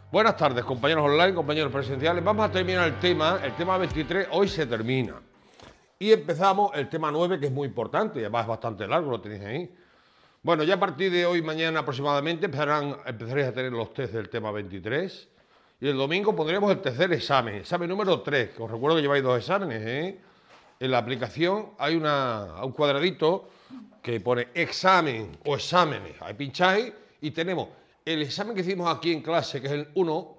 Buenas tardes, compañeros online, compañeros presenciales. Vamos a terminar el tema 23, hoy se termina. Y empezamos el tema 9, que es muy importante, y además es bastante largo, lo tenéis ahí. Bueno, ya a partir de hoy, mañana aproximadamente, empezaréis a tener los test del tema 23. Y el domingo pondremos el tercer examen número 3, que os recuerdo que lleváis 2 exámenes, ¿eh? En la aplicación hay un cuadradito que pone examen o exámenes. Ahí pincháis y tenemos el examen que hicimos aquí en clase, que es el 1,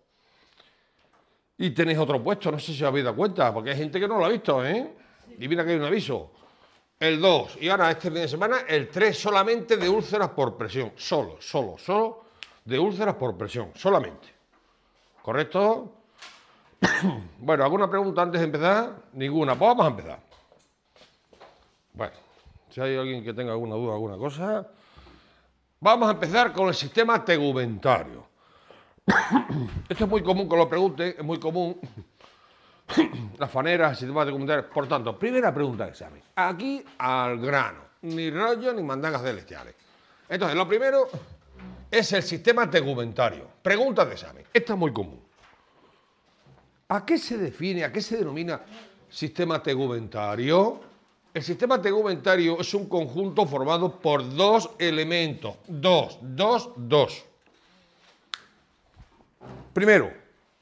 y tenéis otro puesto, no sé si os habéis dado cuenta, porque hay gente que no lo ha visto, ¿eh? Y mira que hay un aviso. El 2, y ahora este fin de semana, el 3 solamente de úlceras por presión. Solo de úlceras por presión, solamente. ¿Correcto? Bueno, ¿alguna pregunta antes de empezar? Ninguna, pues vamos a empezar. Bueno, si hay alguien que tenga alguna duda, alguna cosa... Vamos a empezar con el sistema tegumentario. Esto es muy común que lo pregunten, es muy común. Las faneras, el sistema tegumentario. Por tanto, primera pregunta de examen. Aquí al grano. Ni rollo ni mandangas celestiales. Entonces, lo primero es el sistema tegumentario. Pregunta de examen. Esta es muy común. ¿A qué se define, a qué se denomina sistema tegumentario? El sistema tegumentario es un conjunto formado por dos elementos. Dos. Primero,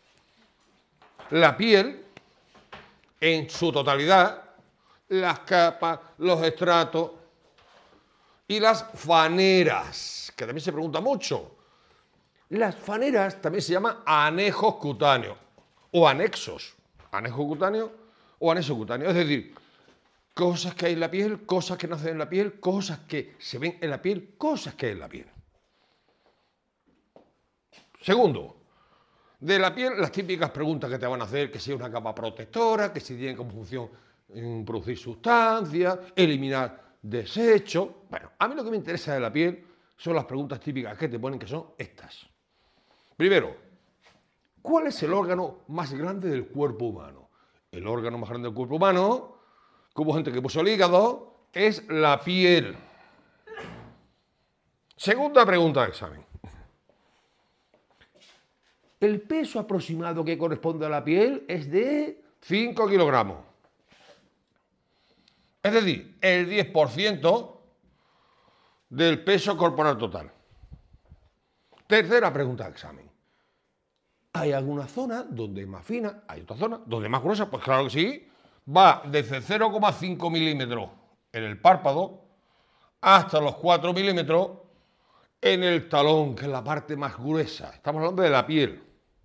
la piel en su totalidad, las capas, los estratos y las faneras, que también se pregunta mucho. Las faneras también se llaman anejos cutáneos o anexos. Anejo cutáneo o anexo cutáneo. Es decir, cosas que hay en la piel, cosas que nacen en la piel, cosas que se ven en la piel, cosas que hay en la piel. Segundo, de la piel, las típicas preguntas que te van a hacer, que si es una capa protectora, que si tiene como función producir sustancias, eliminar desechos. Bueno, a mí lo que me interesa de la piel son las preguntas típicas que te ponen, que son estas. Primero, ¿cuál es el órgano más grande del cuerpo humano? El órgano más grande del cuerpo humano, como gente que puso el hígado, es la piel. Segunda pregunta de examen. El peso aproximado que corresponde a la piel es de 5 kilogramos. Es decir, el 10% del peso corporal total. Tercera pregunta de examen. ¿Hay alguna zona donde es más fina? ¿Hay otra zona donde es más gruesa? Pues claro que sí. Va desde 0,5 milímetros en el párpado hasta los 4 milímetros en el talón, que es la parte más gruesa. Estamos hablando de la piel.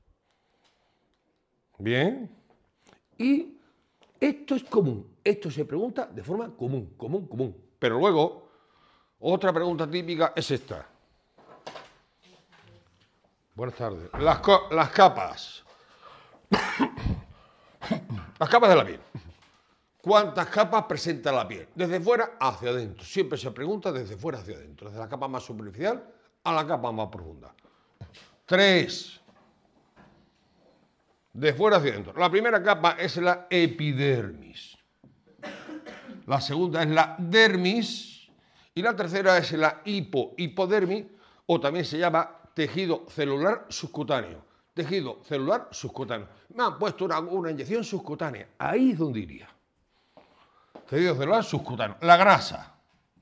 Bien. Y esto es común. Esto se pregunta de forma común. Pero luego, otra pregunta típica es esta. Buenas tardes. Las capas. Las capas de la piel. ¿Cuántas capas presenta la piel? Desde fuera hacia adentro. Siempre se pregunta desde fuera hacia adentro. Desde la capa más superficial a la capa más profunda. 3. De fuera hacia adentro. La primera capa es la epidermis. La segunda es la dermis. Y la tercera es la hipodermis, o también se llama tejido celular subcutáneo. Tejido celular subcutáneo. Me han puesto una inyección subcutánea. Ahí es donde iría. Tejido celular subcutáneo. La grasa.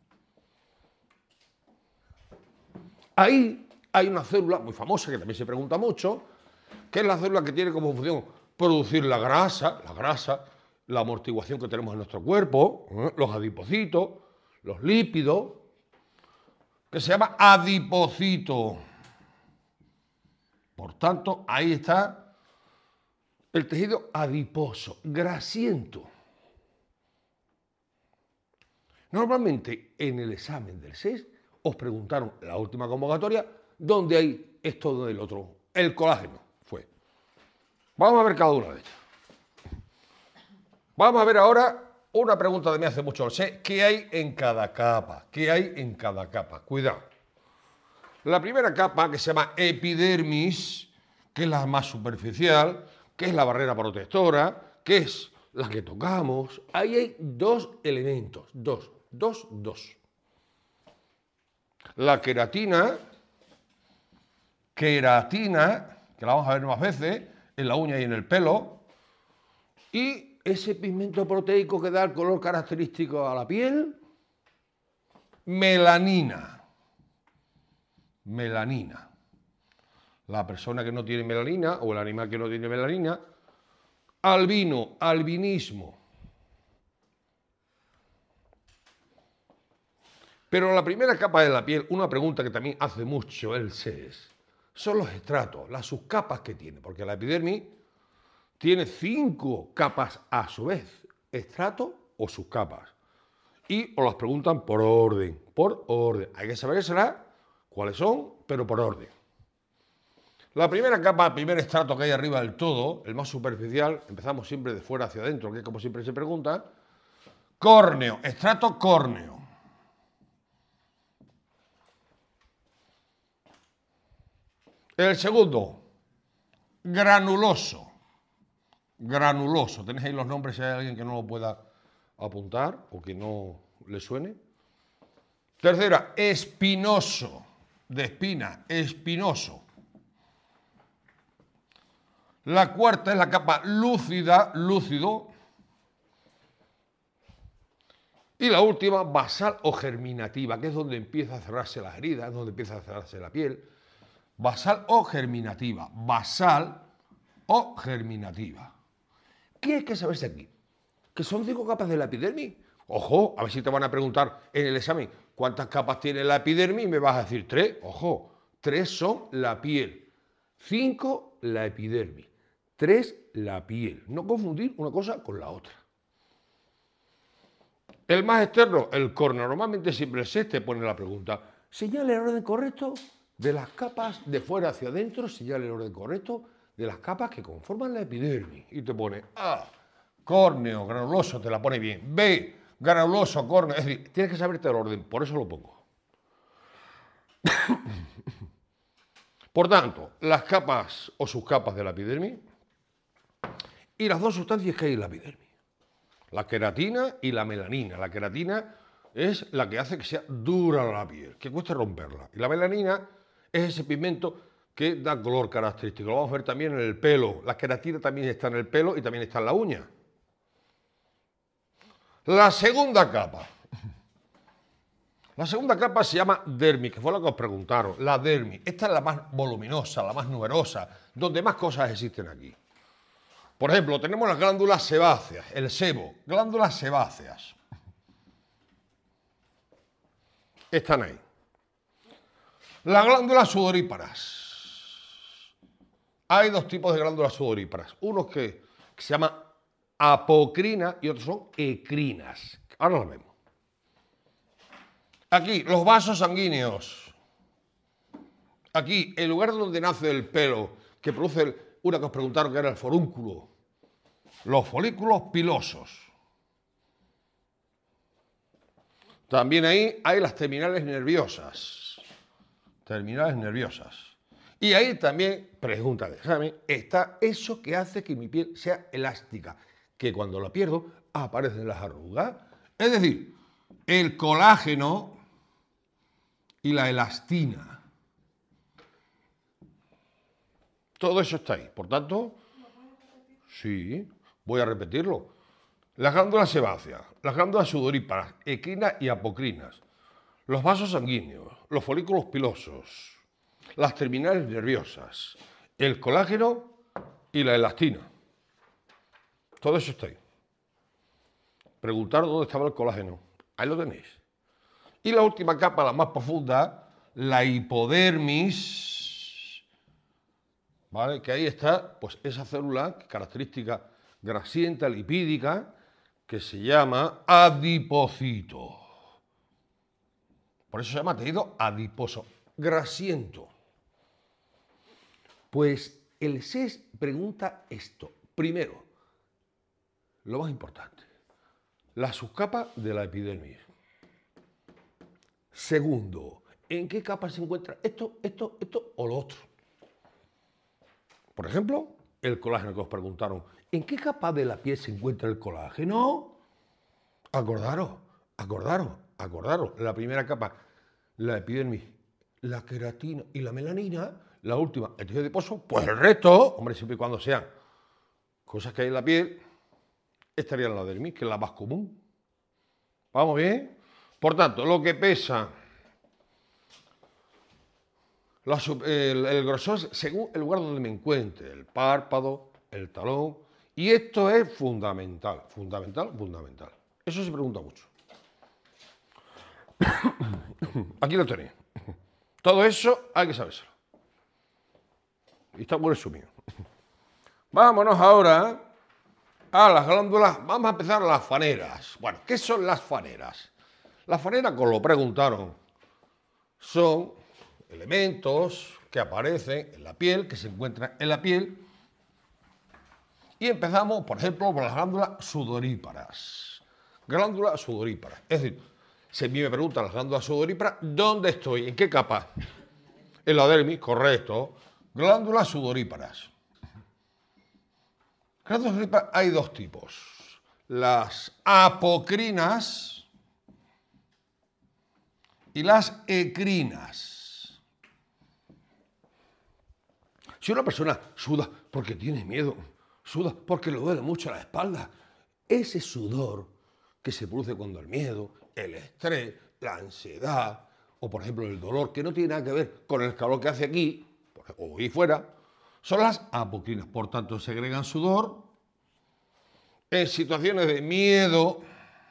Ahí hay una célula muy famosa que también se pregunta mucho, que es la célula que tiene como función producir la grasa, la amortiguación que tenemos en nuestro cuerpo, los adipocitos, los lípidos, que se llama adipocito. Por tanto, ahí está el tejido adiposo, grasiento. Normalmente en el examen del 6 os preguntaron la última convocatoria dónde hay esto del otro. El colágeno fue. Vamos a ver cada una de ellas. Vamos a ver ahora una pregunta de mí hace mucho. Sé qué hay en cada capa. ¿Qué hay en cada capa? Cuidado. La primera capa, que se llama epidermis, que es la más superficial, que es la barrera protectora, que es la que tocamos. Ahí hay dos elementos. Dos. La queratina, que la vamos a ver más veces, en la uña y en el pelo. Y ese pigmento proteico que da el color característico a la piel, melanina. Melanina. La persona que no tiene melanina, o el animal que no tiene melanina, albino, albinismo. Pero la primera capa de la piel, una pregunta que también hace mucho el SES, son los estratos, las subcapas que tiene, porque la epidermis tiene 5 capas a su vez, estrato o subcapas. Y os las preguntan por orden, por orden. Hay que sabérselas cuáles son, pero por orden. La primera capa, el primer estrato que hay arriba del todo, el más superficial, empezamos siempre de fuera hacia adentro, que es como siempre se pregunta, córneo, estrato córneo. El segundo, granuloso. Granuloso. ¿Tenéis ahí los nombres si hay alguien que no lo pueda apuntar o que no le suene? Tercera, espinoso. De espina, espinoso. La cuarta es la capa lúcida, lúcido. Y la última, basal o germinativa, que es donde empieza a cerrarse las heridas, es donde empieza a cerrarse la piel. Basal o germinativa. Basal o germinativa. ¿Qué hay que saberse aquí? ¿Que son 5 capas de la epidermis? Ojo, a ver si te van a preguntar en el examen cuántas capas tiene la epidermis y me vas a decir 3. Ojo, 3 son la piel, 5 la epidermis, 3 la piel. No confundir una cosa con la otra. El más externo, el córneo. Normalmente siempre el te pone la pregunta. Señale el orden correcto de las capas de fuera hacia adentro, señale el orden correcto de las capas que conforman la epidermis. Y te pone A, córneo, granuloso, te la pone bien. B, granuloso, córneo. Es decir, tienes que saberte el orden, por eso lo pongo. Por tanto, las capas o subcapas de la epidermis y las dos sustancias que hay en la epidermis. La queratina y la melanina. La queratina es la que hace que sea dura la piel, que cueste romperla. Y la melanina es ese pigmento que da color característico. Lo vamos a ver también en el pelo. La queratina también está en el pelo y también está en la uña. La segunda capa. La segunda capa se llama dermis, que fue lo que os preguntaron. La dermis. Esta es la más voluminosa, la más numerosa, donde más cosas existen aquí. Por ejemplo, tenemos las glándulas sebáceas, el sebo, glándulas sebáceas. Están ahí. Las glándulas sudoríparas. Hay 2 tipos de glándulas sudoríparas. Unos que se llaman apocrina y otros son ecrinas. Ahora lo vemos. Aquí, los vasos sanguíneos. Aquí, el lugar donde nace el pelo, que produce una que os preguntaron que era el forúnculo. Los folículos pilosos. También ahí hay las terminales nerviosas. Terminales nerviosas. Y ahí también, pregunta de examen, está eso que hace que mi piel sea elástica, que cuando la pierdo aparecen las arrugas. Es decir, el colágeno y la elastina. Todo eso está ahí. Por tanto, sí, voy a repetirlo. Las glándulas sebáceas, las glándulas sudoríparas, ecrinas y apocrinas, los vasos sanguíneos, los folículos pilosos, las terminales nerviosas, el colágeno y la elastina. Todo eso está ahí. Preguntar dónde estaba el colágeno. Ahí lo tenéis. Y la última capa, la más profunda, la hipodermis, ¿vale? Que ahí está, pues esa célula característica grasienta, lipídica, que se llama adipocito. Por eso se llama tejido adiposo, grasiento. Pues el SES pregunta esto. Primero, lo más importante, la subcapa de la epidermis. Segundo, ¿en qué capa se encuentra esto o lo otro? Por ejemplo, el colágeno que os preguntaron. ¿En qué capa de la piel se encuentra el colágeno? Acordaros. La primera capa, la epidermis, la queratina y la melanina. La última, el tejido adiposo, pues el resto, hombre, siempre y cuando sean cosas que hay en la piel, estaría en la dermis, que es la más común. ¿Vamos bien? Por tanto, lo que pesa, el grosor según el lugar donde me encuentre, el párpado, el talón, y esto es fundamental, fundamental, fundamental. Eso se pregunta mucho. Aquí lo tenéis. Todo eso hay que sabérselo. Y está muy resumido. Vámonos ahora a las glándulas. Vamos a empezar las faneras. Bueno, ¿qué son las faneras? Las faneras, como lo preguntaron, son elementos que aparecen en la piel, que se encuentran en la piel. Y empezamos, por ejemplo, por las glándulas sudoríparas. Glándulas sudoríparas. Es decir, si a mí me preguntan las glándulas sudoríparas, ¿dónde estoy? ¿En qué capa? En la dermis, correcto. Glándulas sudoríparas. Glándulas sudoríparas hay dos tipos. Las apocrinas y las ecrinas. Si una persona suda porque tiene miedo, suda porque le duele mucho la espalda, ese sudor que se produce cuando el miedo, el estrés, la ansiedad o, por ejemplo, el dolor, que no tiene nada que ver con el calor que hace aquí o ahí fuera, son las apocrinas. Por tanto, segregan sudor en situaciones de miedo,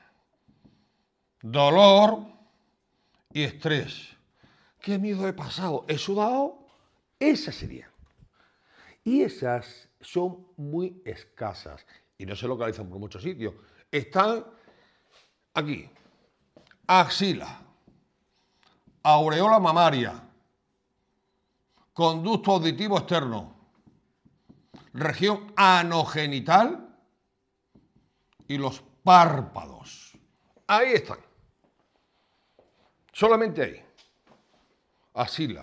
dolor y estrés. ¿Qué miedo he pasado? ¿He sudado? Esas serían. Y esas son muy escasas y no se localizan por muchos sitios. Están aquí. Axila, aureola mamaria, conducto auditivo externo, región anogenital y los párpados. Ahí están. Solamente ahí. Axila,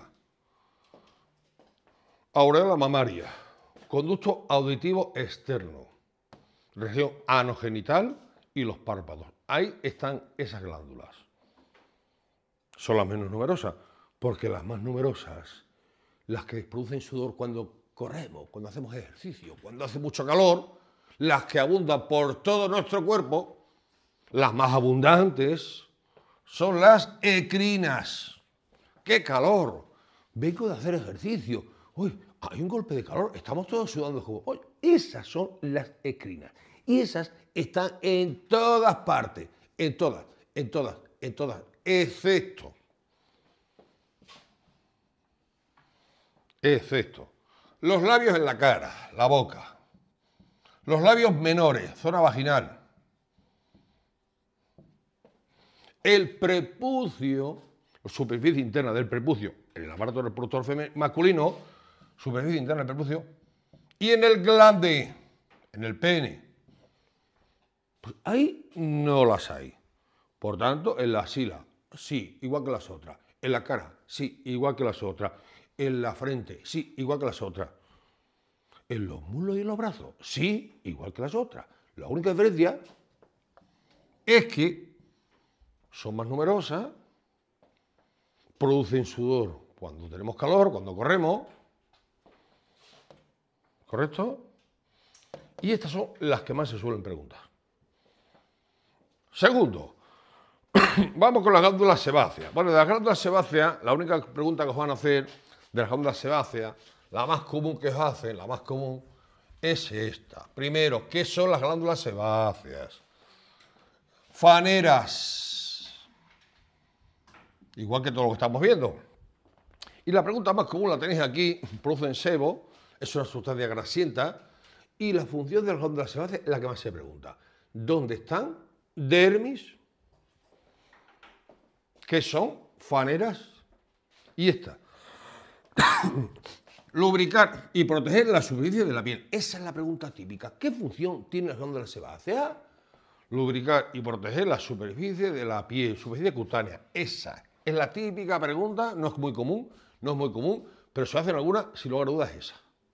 aureola mamaria, conducto auditivo externo, región anogenital y los párpados. Ahí están esas glándulas. Son las menos numerosas, porque las más numerosas, las que producen sudor cuando corremos, cuando hacemos ejercicio, cuando hace mucho calor, las que abundan por todo nuestro cuerpo, las más abundantes son las ecrinas. ¡Qué calor! Vengo de hacer ejercicio. Uy, hay un golpe de calor, estamos todos sudando como... Uy, esas son las ecrinas. Y esas están en todas partes, en todas, excepto los labios en la cara, la boca, los labios menores, zona vaginal, el prepucio, la superficie interna del prepucio, el aparato reproductor masculino, superficie interna del prepucio, y en el glande, en el pene. Pues ahí no las hay. Por tanto, en la axila, sí, igual que las otras. En la cara, sí, igual que las otras. En la frente, sí, igual que las otras. En los muslos y en los brazos, sí, igual que las otras. La única diferencia es que son más numerosas, producen sudor cuando tenemos calor, cuando corremos, ¿correcto? Y estas son las que más se suelen preguntar. Segundo, vamos con las glándulas sebáceas. Bueno, de las glándulas sebáceas, la única pregunta que os van a hacer de las glándulas sebáceas, la más común que os hacen, la más común, es esta. Primero, ¿qué son las glándulas sebáceas? Faneras, igual que todo lo que estamos viendo. Y la pregunta más común la tenéis aquí, producen sebo, es una sustancia grasienta, y la función de las glándulas sebáceas es la que más se pregunta. ¿Dónde están? Dermis, ¿qué son? Faneras, y esta. Lubricar y proteger la superficie de la piel. Esa es la pregunta típica. ¿Qué función tienen las glándulas sebáceas? Lubricar y proteger la superficie de la piel, superficie cutánea. Esa es la típica pregunta, no es muy común, pero si hacen alguna, sin lugar a dudas, es esa.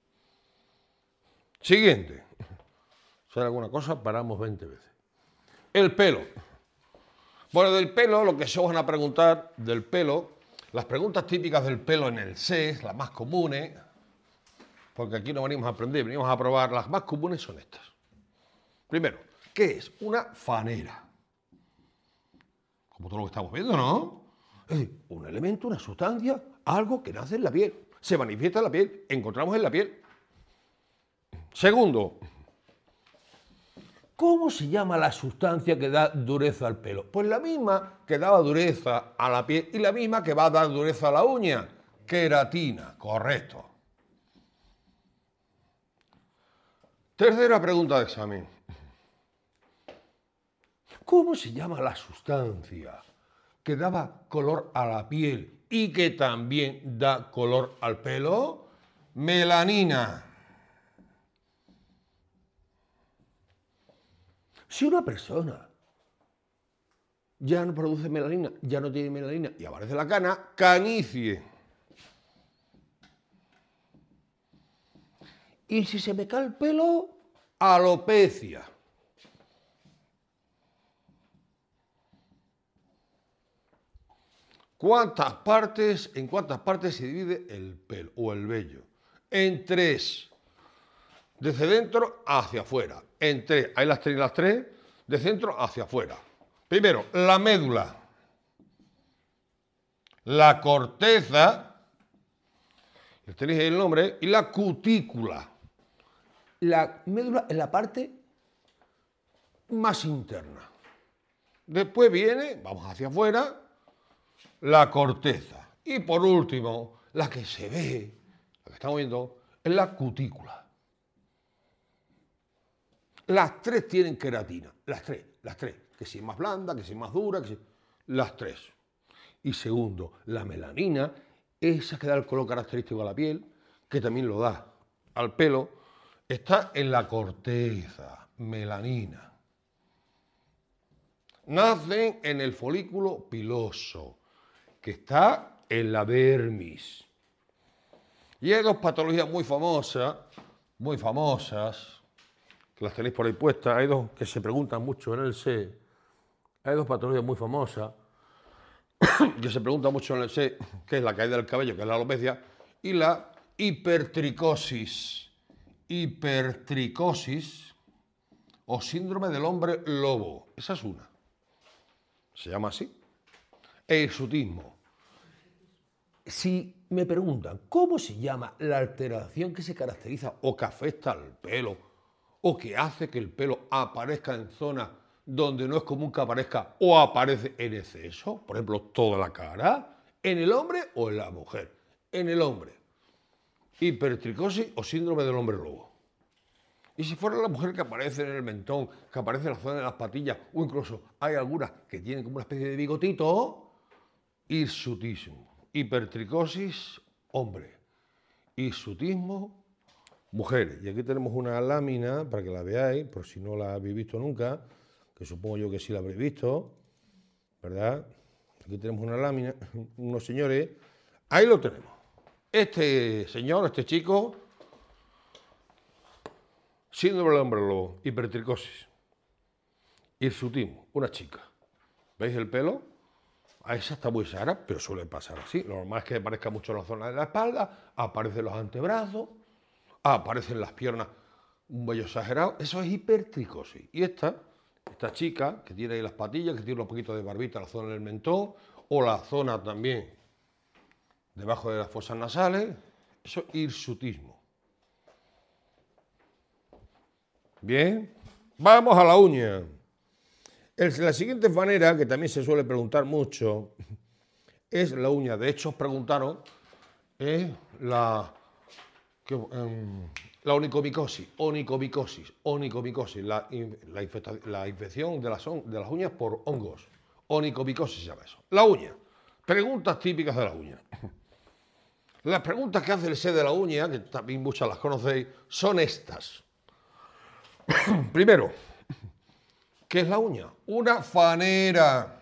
Siguiente. Si hay alguna cosa, paramos 20 veces. El pelo. Bueno, del pelo, lo que se os van a preguntar del pelo, Las preguntas típicas del pelo en el SES, las más comunes, porque aquí no venimos a aprender, venimos a probar, las más comunes son estas. Primero, ¿qué es? Una fanera. Como todo lo que estamos viendo, ¿no? Es decir, un elemento, una sustancia, algo que nace en la piel, se manifiesta en la piel, encontramos en la piel. Segundo, ¿cómo se llama la sustancia que da dureza al pelo? Pues la misma que daba dureza a la piel y la misma que va a dar dureza a la uña. Queratina, correcto. Tercera pregunta de examen. ¿Cómo se llama la sustancia que daba color a la piel y que también da color al pelo? Melanina. Si una persona ya no produce melanina, ya no tiene melanina y aparece la cana, canicie. Y si se me cae el pelo, alopecia. ¿En cuántas partes se divide el pelo o el vello? En tres. Desde dentro hacia afuera. En tres. Ahí las tenéis las tres. De centro hacia afuera. Primero, la médula. La corteza. Tenéis ahí el nombre. Y la cutícula. La médula es la parte más interna. Después viene, vamos hacia afuera, la corteza. Y por último, la que se ve, la que estamos viendo, es la cutícula. Las tres tienen queratina, las tres, que si es más blanda, que si es más dura, las tres. Y segundo, la melanina, esa que da el color característico a la piel, que también lo da al pelo, está en la corteza, melanina. Nacen en el folículo piloso, que está en la dermis. Y hay dos patologías muy famosas, que las tenéis por ahí puestas, hay dos que se preguntan mucho en el SE, hay dos patologías muy famosas, que se preguntan mucho en el SE, que es la caída del cabello, que es la alopecia, y la hipertricosis. Hipertricosis o síndrome del hombre lobo. Esa es una. Se llama así. E hirsutismo. Si me preguntan cómo se llama la alteración que se caracteriza o que afecta al pelo o que hace que el pelo aparezca en zonas donde no es común que aparezca o aparece en exceso, por ejemplo, toda la cara, ¿en el hombre o en la mujer? En el hombre. Hipertricosis o síndrome del hombre lobo. Y si fuera la mujer que aparece en el mentón, que aparece en la zona de las patillas, o incluso hay algunas que tienen como una especie de bigotito, hirsutismo. Hipertricosis, hombre. Hirsutismo, mujeres. Y aquí tenemos una lámina para que la veáis, por si no la habéis visto nunca, que supongo yo que sí la habréis visto, ¿verdad? Aquí tenemos una lámina, unos señores. Ahí lo tenemos. Este señor, este chico, síndrome del hombre lobo, hipertricosis, hirsutismo, una chica. ¿Veis el pelo? A esa está muy sana, pero suele pasar así. Lo normal es que aparezca mucho en la zona de la espalda, aparecen los antebrazos, aparecen las piernas, un vello exagerado. Eso es hipertricosis. Y esta chica, que tiene ahí las patillas, que tiene un poquito de barbita en la zona del mentón, o la zona también debajo de las fosas nasales, eso es hirsutismo. Bien, vamos a la uña. La siguiente manera, que también se suele preguntar mucho, es la uña. De hecho, os preguntaron la onicomicosis, la infección de las uñas por hongos. Onicomicosis se llama eso. La uña. Preguntas típicas de la uña. Las preguntas que hace el SE de la uña, que también muchas las conocéis, son estas. Primero, ¿qué es la uña? Una fanera.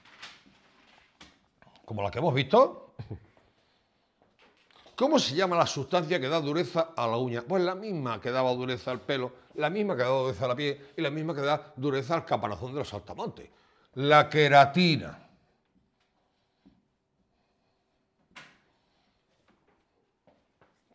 Como la que hemos visto. ¿Cómo se llama la sustancia que da dureza a la uña? Pues la misma que daba dureza al pelo, la misma que da dureza a la piel y la misma que da dureza al caparazón de los saltamontes. La queratina.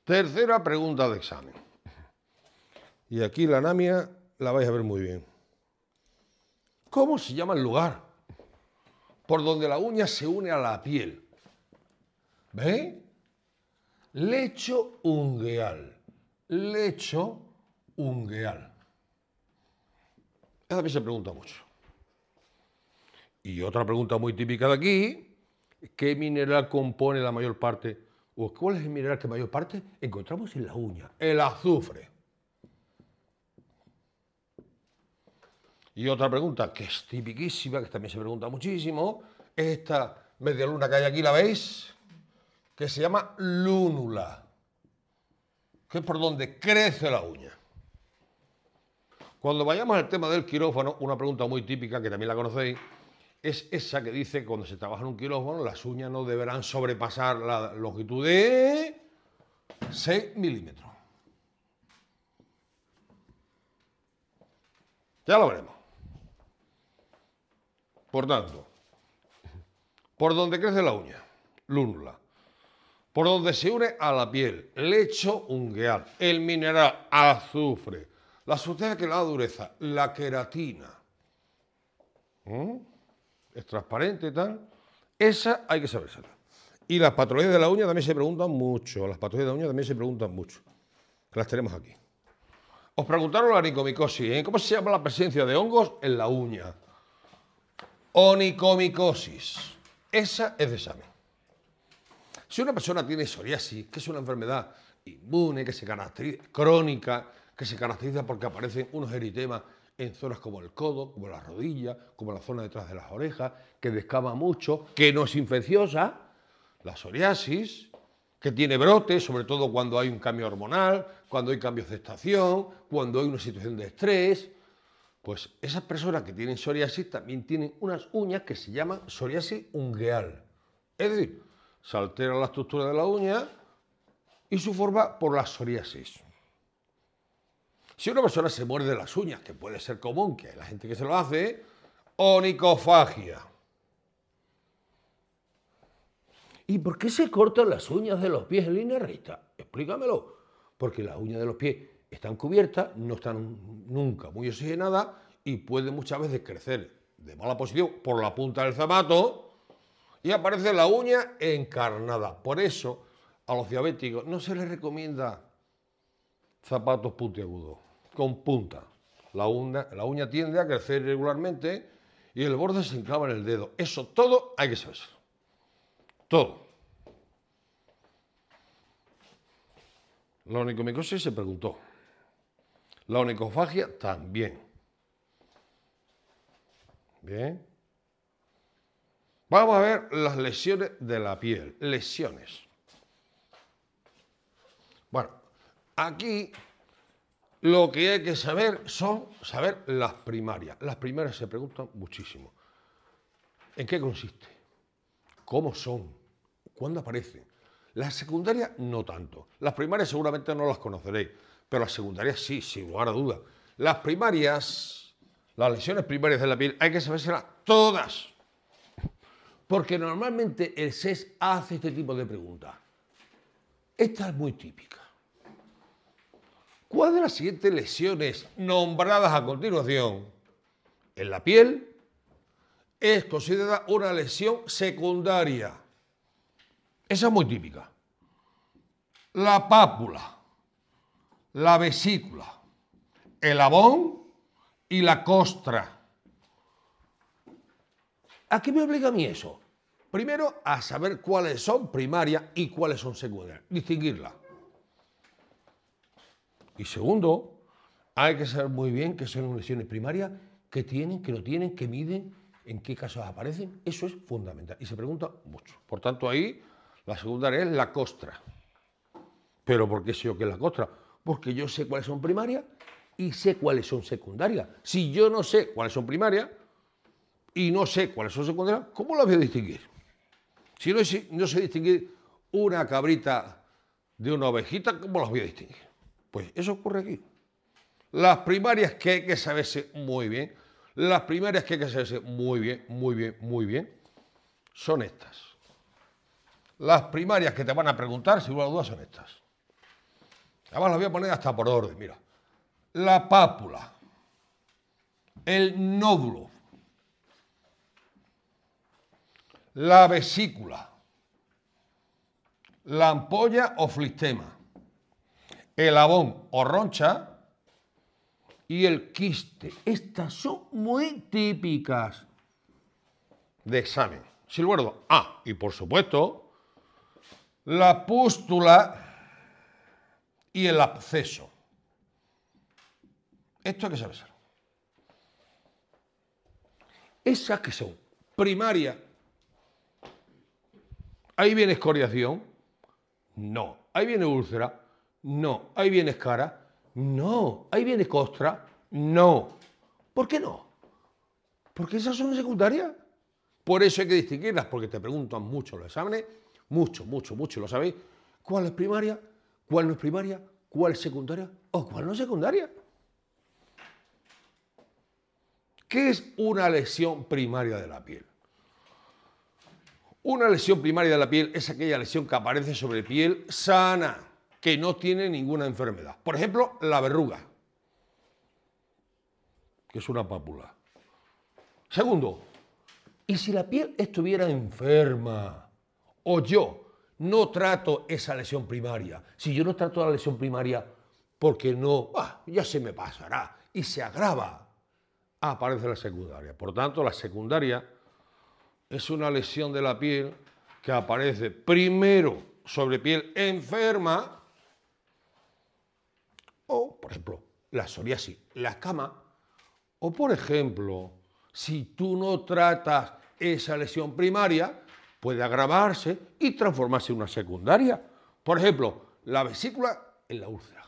Tercera pregunta de examen. Y aquí la anemia la vais a ver muy bien. ¿Cómo se llama el lugar por donde la uña se une a la piel? ¿Veis? Lecho ungueal. Lecho ungueal. Esa también se pregunta mucho. Y otra pregunta muy típica de aquí, ¿qué mineral compone la mayor parte, o cuál es el mineral que mayor parte encontramos en la uña? El azufre. Y otra pregunta que es tipiquísima, que también se pregunta muchísimo, es esta media luna que hay aquí, ¿la veis? Que se llama lúnula, que es por donde crece la uña. Cuando vayamos al tema del quirófano, una pregunta muy típica, que también la conocéis, es esa que dice que cuando se trabaja en un quirófano, las uñas no deberán sobrepasar la longitud de 6 milímetros. Ya lo veremos. Por tanto, por donde crece la uña, lúnula. Por donde se une a la piel, lecho ungueal. El mineral, azufre. La sustancia que le da dureza, la queratina. Es transparente y tal. Esa hay que sabérsela. Y las patologías de la uña también se preguntan mucho. Las patologías de la uña también se preguntan mucho. Que las tenemos aquí. Os preguntaron la onicomicosis, ¿eh? ¿Cómo se llama la presencia de hongos en la uña? Onicomicosis. Esa es de examen. Si una persona tiene psoriasis, que es una enfermedad inmune, que se caracteriza, crónica, que se caracteriza porque aparecen unos eritemas en zonas como el codo, como la rodilla, como la zona detrás de las orejas, que descama mucho, que no es infecciosa, la psoriasis, que tiene brotes, sobre todo cuando hay un cambio hormonal, cuando hay cambios de estación, cuando hay una situación de estrés, pues esas personas que tienen psoriasis también tienen unas uñas que se llaman psoriasis ungueal. Es decir, se altera la estructura de la uña y su forma por la psoriasis. Si una persona se muerde las uñas, que puede ser común, que hay la gente que se lo hace, onicofagia. ¿Y por qué se cortan las uñas de los pies en línea recta? Explícamelo. Porque las uñas de los pies están cubiertas, no están nunca muy oxigenadas y pueden muchas veces crecer de mala posición por la punta del zapato y aparece la uña encarnada. Por eso a los diabéticos no se les recomienda zapatos puntiagudos, con punta. La uña tiende a crecer irregularmente y el borde se enclava en el dedo. Eso todo hay que saberlo. Todo. La onicomicosis se preguntó. La onicofagia también. Bien. Vamos a ver las lesiones de la piel. Lesiones. Bueno, aquí lo que hay que saber saber las primarias. Las primarias se preguntan muchísimo. ¿En qué consiste? ¿Cómo son? ¿Cuándo aparecen? Las secundarias no tanto. Las primarias seguramente no las conoceréis, pero las secundarias sí, sin lugar a dudas. Las primarias, las lesiones primarias de la piel, hay que sabérselas todas. Porque normalmente el SES hace este tipo de preguntas. Esta es muy típica. ¿Cuál de las siguientes lesiones nombradas a continuación en la piel es considerada una lesión secundaria? Esa es muy típica. La pápula, la vesícula, el abón y la costra. ¿A qué me obliga a mí eso? Primero, a saber cuáles son primarias y cuáles son secundarias. Distinguirlas. Y segundo, hay que saber muy bien qué son lesiones primarias, qué tienen, qué no tienen, qué miden, en qué casos aparecen. Eso es fundamental y se pregunta mucho. Por tanto, ahí la secundaria es la costra. ¿Pero por qué sé yo qué es la costra? Porque yo sé cuáles son primarias y sé cuáles son secundarias. Si yo no sé cuáles son primarias y no sé cuáles son secundarias, ¿cómo las voy a distinguir? Si no sé distinguir una cabrita de una ovejita, ¿cómo las voy a distinguir? Pues eso ocurre aquí. Las primarias que hay que saberse muy bien, las primarias que hay que saberse muy bien, muy bien, muy bien, son estas. Las primarias que te van a preguntar, sin duda son estas. Además, la voy a poner hasta por orden, mira. La pápula, el nódulo, la vesícula, la ampolla o flistema, el abón o roncha y el quiste. Estas son muy típicas de examen. Si guardo. Y por supuesto, la pústula y el absceso. ¿Esto qué sabe ser? Esas que son primaria. ¿Ahí viene escoriación? No. ¿Ahí viene úlcera? No. ¿Ahí viene escara? No. ¿Ahí viene costra? No. ¿Por qué no? Porque esas son secundarias. Por eso hay que distinguirlas, porque te preguntan mucho los exámenes, mucho, lo sabéis. ¿Cuál es primaria? ¿Cuál no es primaria? ¿Cuál es secundaria? ¿O cuál no es secundaria? ¿Qué es una lesión primaria de la piel? Una lesión primaria de la piel es aquella lesión que aparece sobre piel sana, que no tiene ninguna enfermedad. Por ejemplo, la verruga, que es una pápula. Segundo, ¿y si la piel estuviera enferma? O yo no trato esa lesión primaria. Si yo no trato la lesión primaria, porque no, ya se me pasará y se agrava, aparece la secundaria. Por tanto, la secundaria es una lesión de la piel que aparece primero sobre piel enferma o, por ejemplo, la psoriasis, la escama, o, por ejemplo, si tú no tratas esa lesión primaria, puede agravarse y transformarse en una secundaria. Por ejemplo, la vesícula en la úlcera.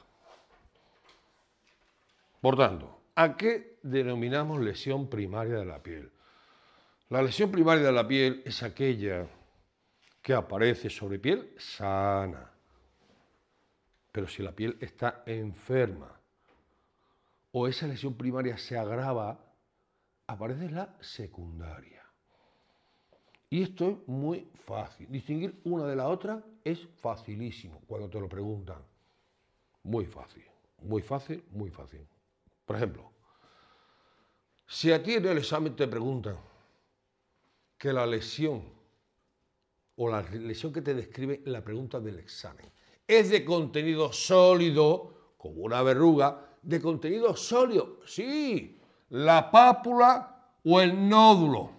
Por tanto, ¿a qué denominamos lesión primaria de la piel? La lesión primaria de la piel es aquella que aparece sobre piel sana. Pero si la piel está enferma o esa lesión primaria se agrava, aparece la secundaria. Y esto es muy fácil. Distinguir una de la otra es facilísimo cuando te lo preguntan. Muy fácil, muy fácil, muy fácil. Por ejemplo, si a ti en el examen te preguntan que la lesión o la lesión que te describe la pregunta del examen es de contenido sólido, como una verruga, de contenido sólido, sí, la pápula o el nódulo.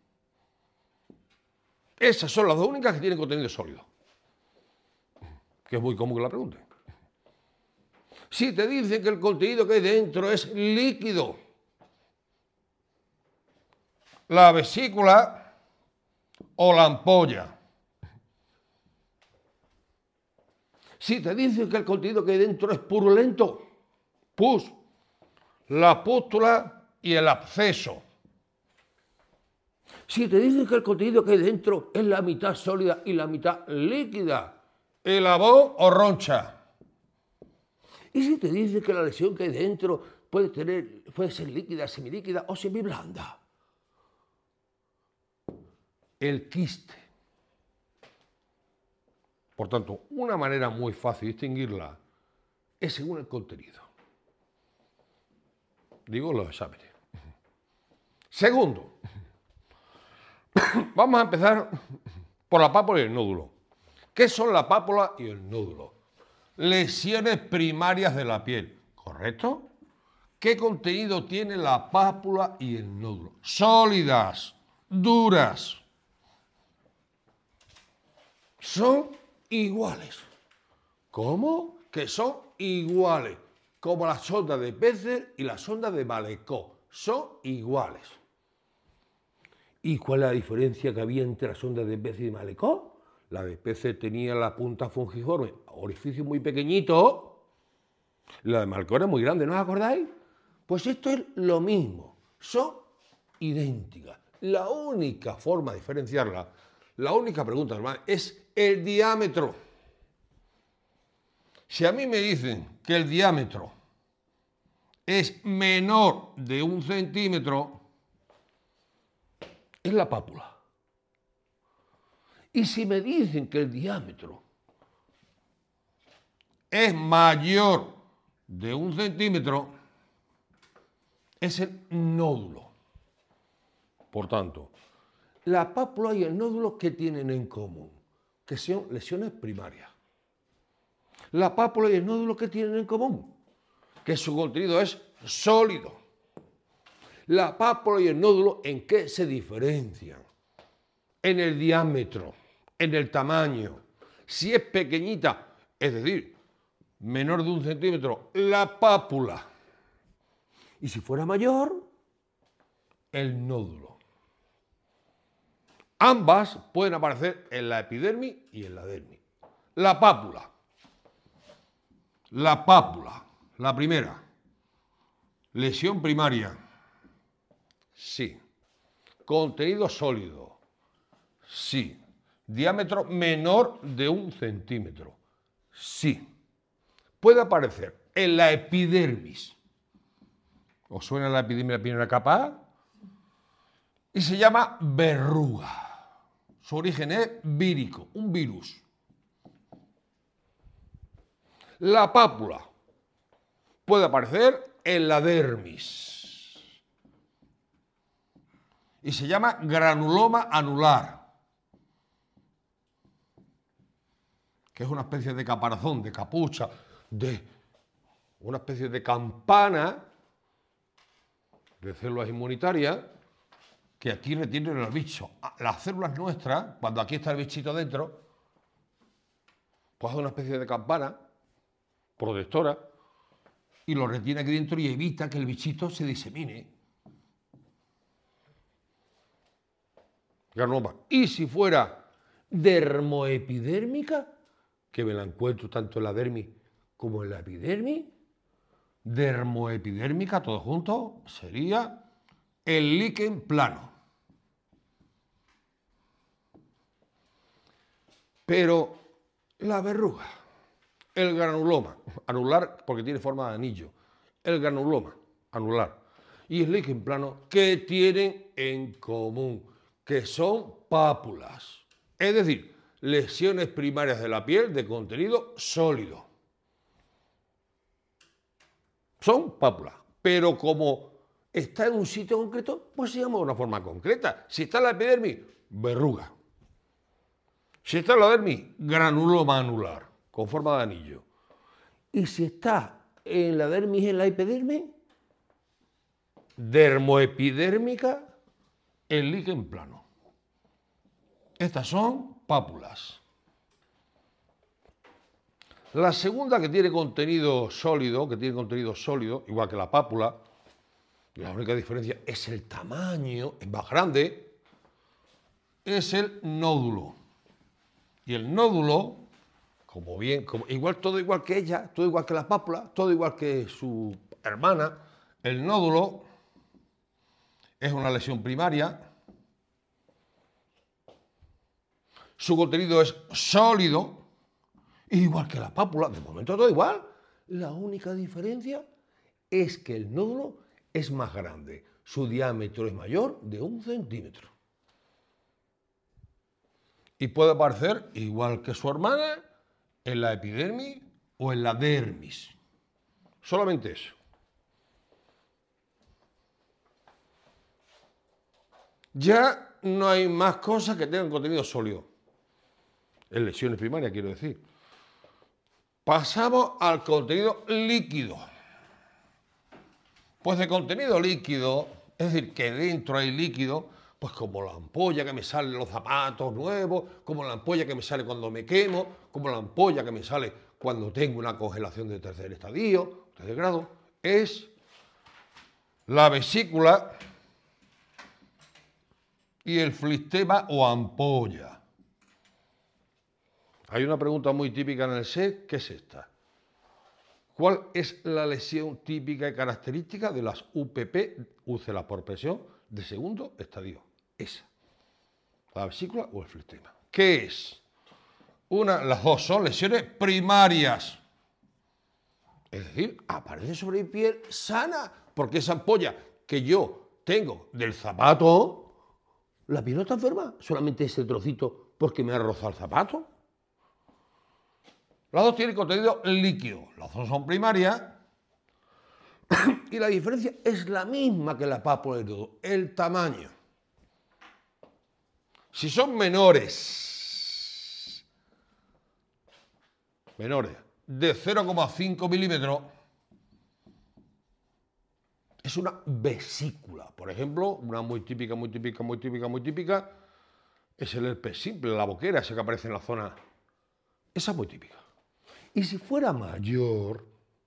Esas son las dos únicas que tienen contenido sólido, que es muy común que la pregunten. Si te dicen que el contenido que hay dentro es líquido, la vesícula o la ampolla. Si te dicen que el contenido que hay dentro es purulento, pus, la pústula y el absceso. Si te dicen que el contenido que hay dentro es la mitad sólida y la mitad líquida, el abón o roncha. Y si te dicen que la lesión que hay dentro puede ser líquida, semilíquida o semiblanda, el quiste. Por tanto, una manera muy fácil de distinguirla es según el contenido. Digo los exámenes. Segundo, vamos a empezar por la pápula y el nódulo. ¿Qué son la pápula y el nódulo? Lesiones primarias de la piel, ¿correcto? ¿Qué contenido tiene la pápula y el nódulo? Sólidas, duras. Son iguales. ¿Cómo? Que son iguales. Como la sonda de Beccher y la sonda de Malecó. Son iguales. ¿Y cuál es la diferencia que había entre la sonda de Beccher y Malecó? La de Beccher tenía la punta fungiforme, orificio muy pequeñito. La de Malecó era muy grande, ¿no os acordáis? Pues esto es lo mismo. Son idénticas. La única forma de diferenciarla, la única pregunta normal es el diámetro. Si a mí me dicen que el diámetro es menor de 1 centímetro, es la pápula. Y si me dicen que el diámetro es mayor de 1 centímetro, es el nódulo. Por tanto, la pápula y el nódulo, ¿qué tienen en común? Que son lesiones primarias. La pápula y el nódulo, ¿qué tienen en común? Que su contenido es sólido. La pápula y el nódulo, ¿en qué se diferencian? En el diámetro, en el tamaño. Si es pequeñita, es decir, menor de 1 centímetro, la pápula. Y si fuera mayor, el nódulo. Ambas pueden aparecer en la epidermis y en la dermis. La pápula. La pápula, la primera. Lesión primaria. Sí. Contenido sólido. Sí. Diámetro menor de 1 centímetro. Sí. Puede aparecer en la epidermis. ¿Os suena la epidermis, la primera capa? Y se llama verruga. Su origen es vírico, un virus. La pápula puede aparecer en la dermis. Y se llama granuloma anular, que es una especie de caparazón, de capucha, de una especie de campana de células inmunitarias que aquí retienen al bicho. Las células nuestras, cuando aquí está el bichito dentro, pues hace una especie de campana protectora y lo retiene aquí dentro y evita que el bichito se disemine. Granuloma. Y si fuera dermoepidérmica, que me la encuentro tanto en la dermis como en la epidermis, dermoepidérmica, todo junto, sería el líquen plano. Pero la verruga, el granuloma anular, porque tiene forma de anillo, el granuloma anular y el líquen plano, ¿qué tienen en común? Que son pápulas, es decir, lesiones primarias de la piel de contenido sólido. Son pápulas, pero como está en un sitio concreto, pues se llama de una forma concreta. Si está en la epidermis, verruga. Si está en la dermis, granuloma anular, con forma de anillo. Y si está en la dermis y en la epidermis, dermoepidérmica, el líquen plano. Estas son pápulas. La segunda, que tiene contenido sólido, igual que la pápula, la única diferencia es el tamaño, es más grande, es el nódulo. Y el nódulo, todo igual que ella, todo igual que la pápula, todo igual que su hermana, el nódulo es una lesión primaria. Su contenido es sólido, igual que la pápula, de momento todo igual. La única diferencia es que el nódulo es más grande, su diámetro es mayor de 1 centímetro. Y puede aparecer, igual que su hermana, en la epidermis o en la dermis. Solamente eso. Ya no hay más cosas que tengan contenido sólido. En lesiones primarias, quiero decir. Pasamos al contenido líquido. Pues de contenido líquido, es decir, que dentro hay líquido, pues como la ampolla que me sale en los zapatos nuevos, como la ampolla que me sale cuando me quemo, como la ampolla que me sale cuando tengo una congelación de tercer estadio, tercer grado, es la vesícula y el flistema o ampolla. Hay una pregunta muy típica en el SEC, ¿qué es esta? ¿Cuál es la lesión típica y característica de las UPP, úlceras por presión, de segundo estadio? Esa. La vesícula o el flistema. ¿Qué es? Las dos son lesiones primarias. Es decir, aparece sobre mi piel sana, porque esa ampolla que yo tengo del zapato, la piel no está enferma, solamente ese trocito porque me ha rozado el zapato. Las dos tienen contenido líquido. Las dos son primarias. Y la diferencia es la misma que la pápula y todo, el tamaño. Si son menores de 0,5 milímetros, es una vesícula. Por ejemplo, una muy típica, es el herpes simple, la boquera, esa que aparece en la zona. Esa es muy típica. Y si fuera mayor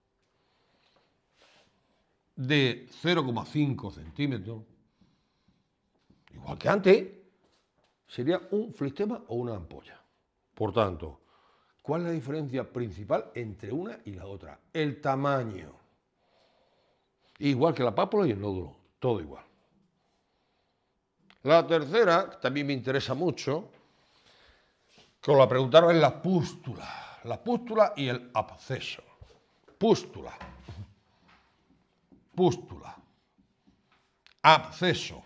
de 0,5 centímetros, igual que antes, sería un flistema o una ampolla. Por tanto, ¿cuál es la diferencia principal entre una y la otra? El tamaño. Igual que la pápula y el nódulo, todo igual. La tercera, que también me interesa mucho, que os la preguntaron, es la pústula. La pústula y el absceso. Pústula. Pústula. Absceso.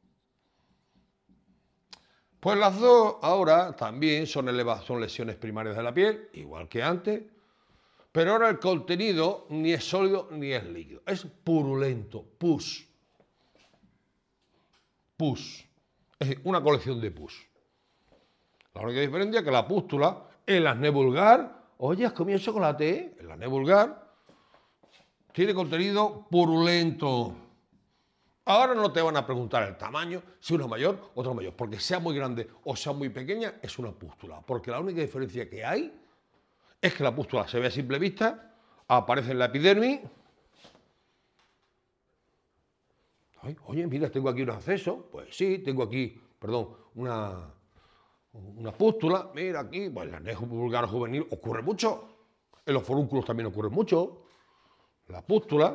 Pues las dos ahora también son lesiones primarias de la piel, igual que antes, pero ahora el contenido ni es sólido ni es líquido, es purulento, pus. Pus. Es decir, una colección de pus. La única diferencia es que la pústula, el acné vulgar, oye, ¿has comido chocolate? El acné vulgar tiene contenido purulento. Ahora no te van a preguntar el tamaño, si uno es mayor, otro mayor, porque sea muy grande o sea muy pequeña, es una pústula. Porque la única diferencia que hay es que la pústula se ve a simple vista, aparece en la epidermis. Ay, oye, mira, tengo aquí un absceso. Pues sí, tengo aquí, perdón, una pústula. Mira aquí, pues el acné vulgar juvenil ocurre mucho. En los forúnculos también ocurre mucho. La pústula.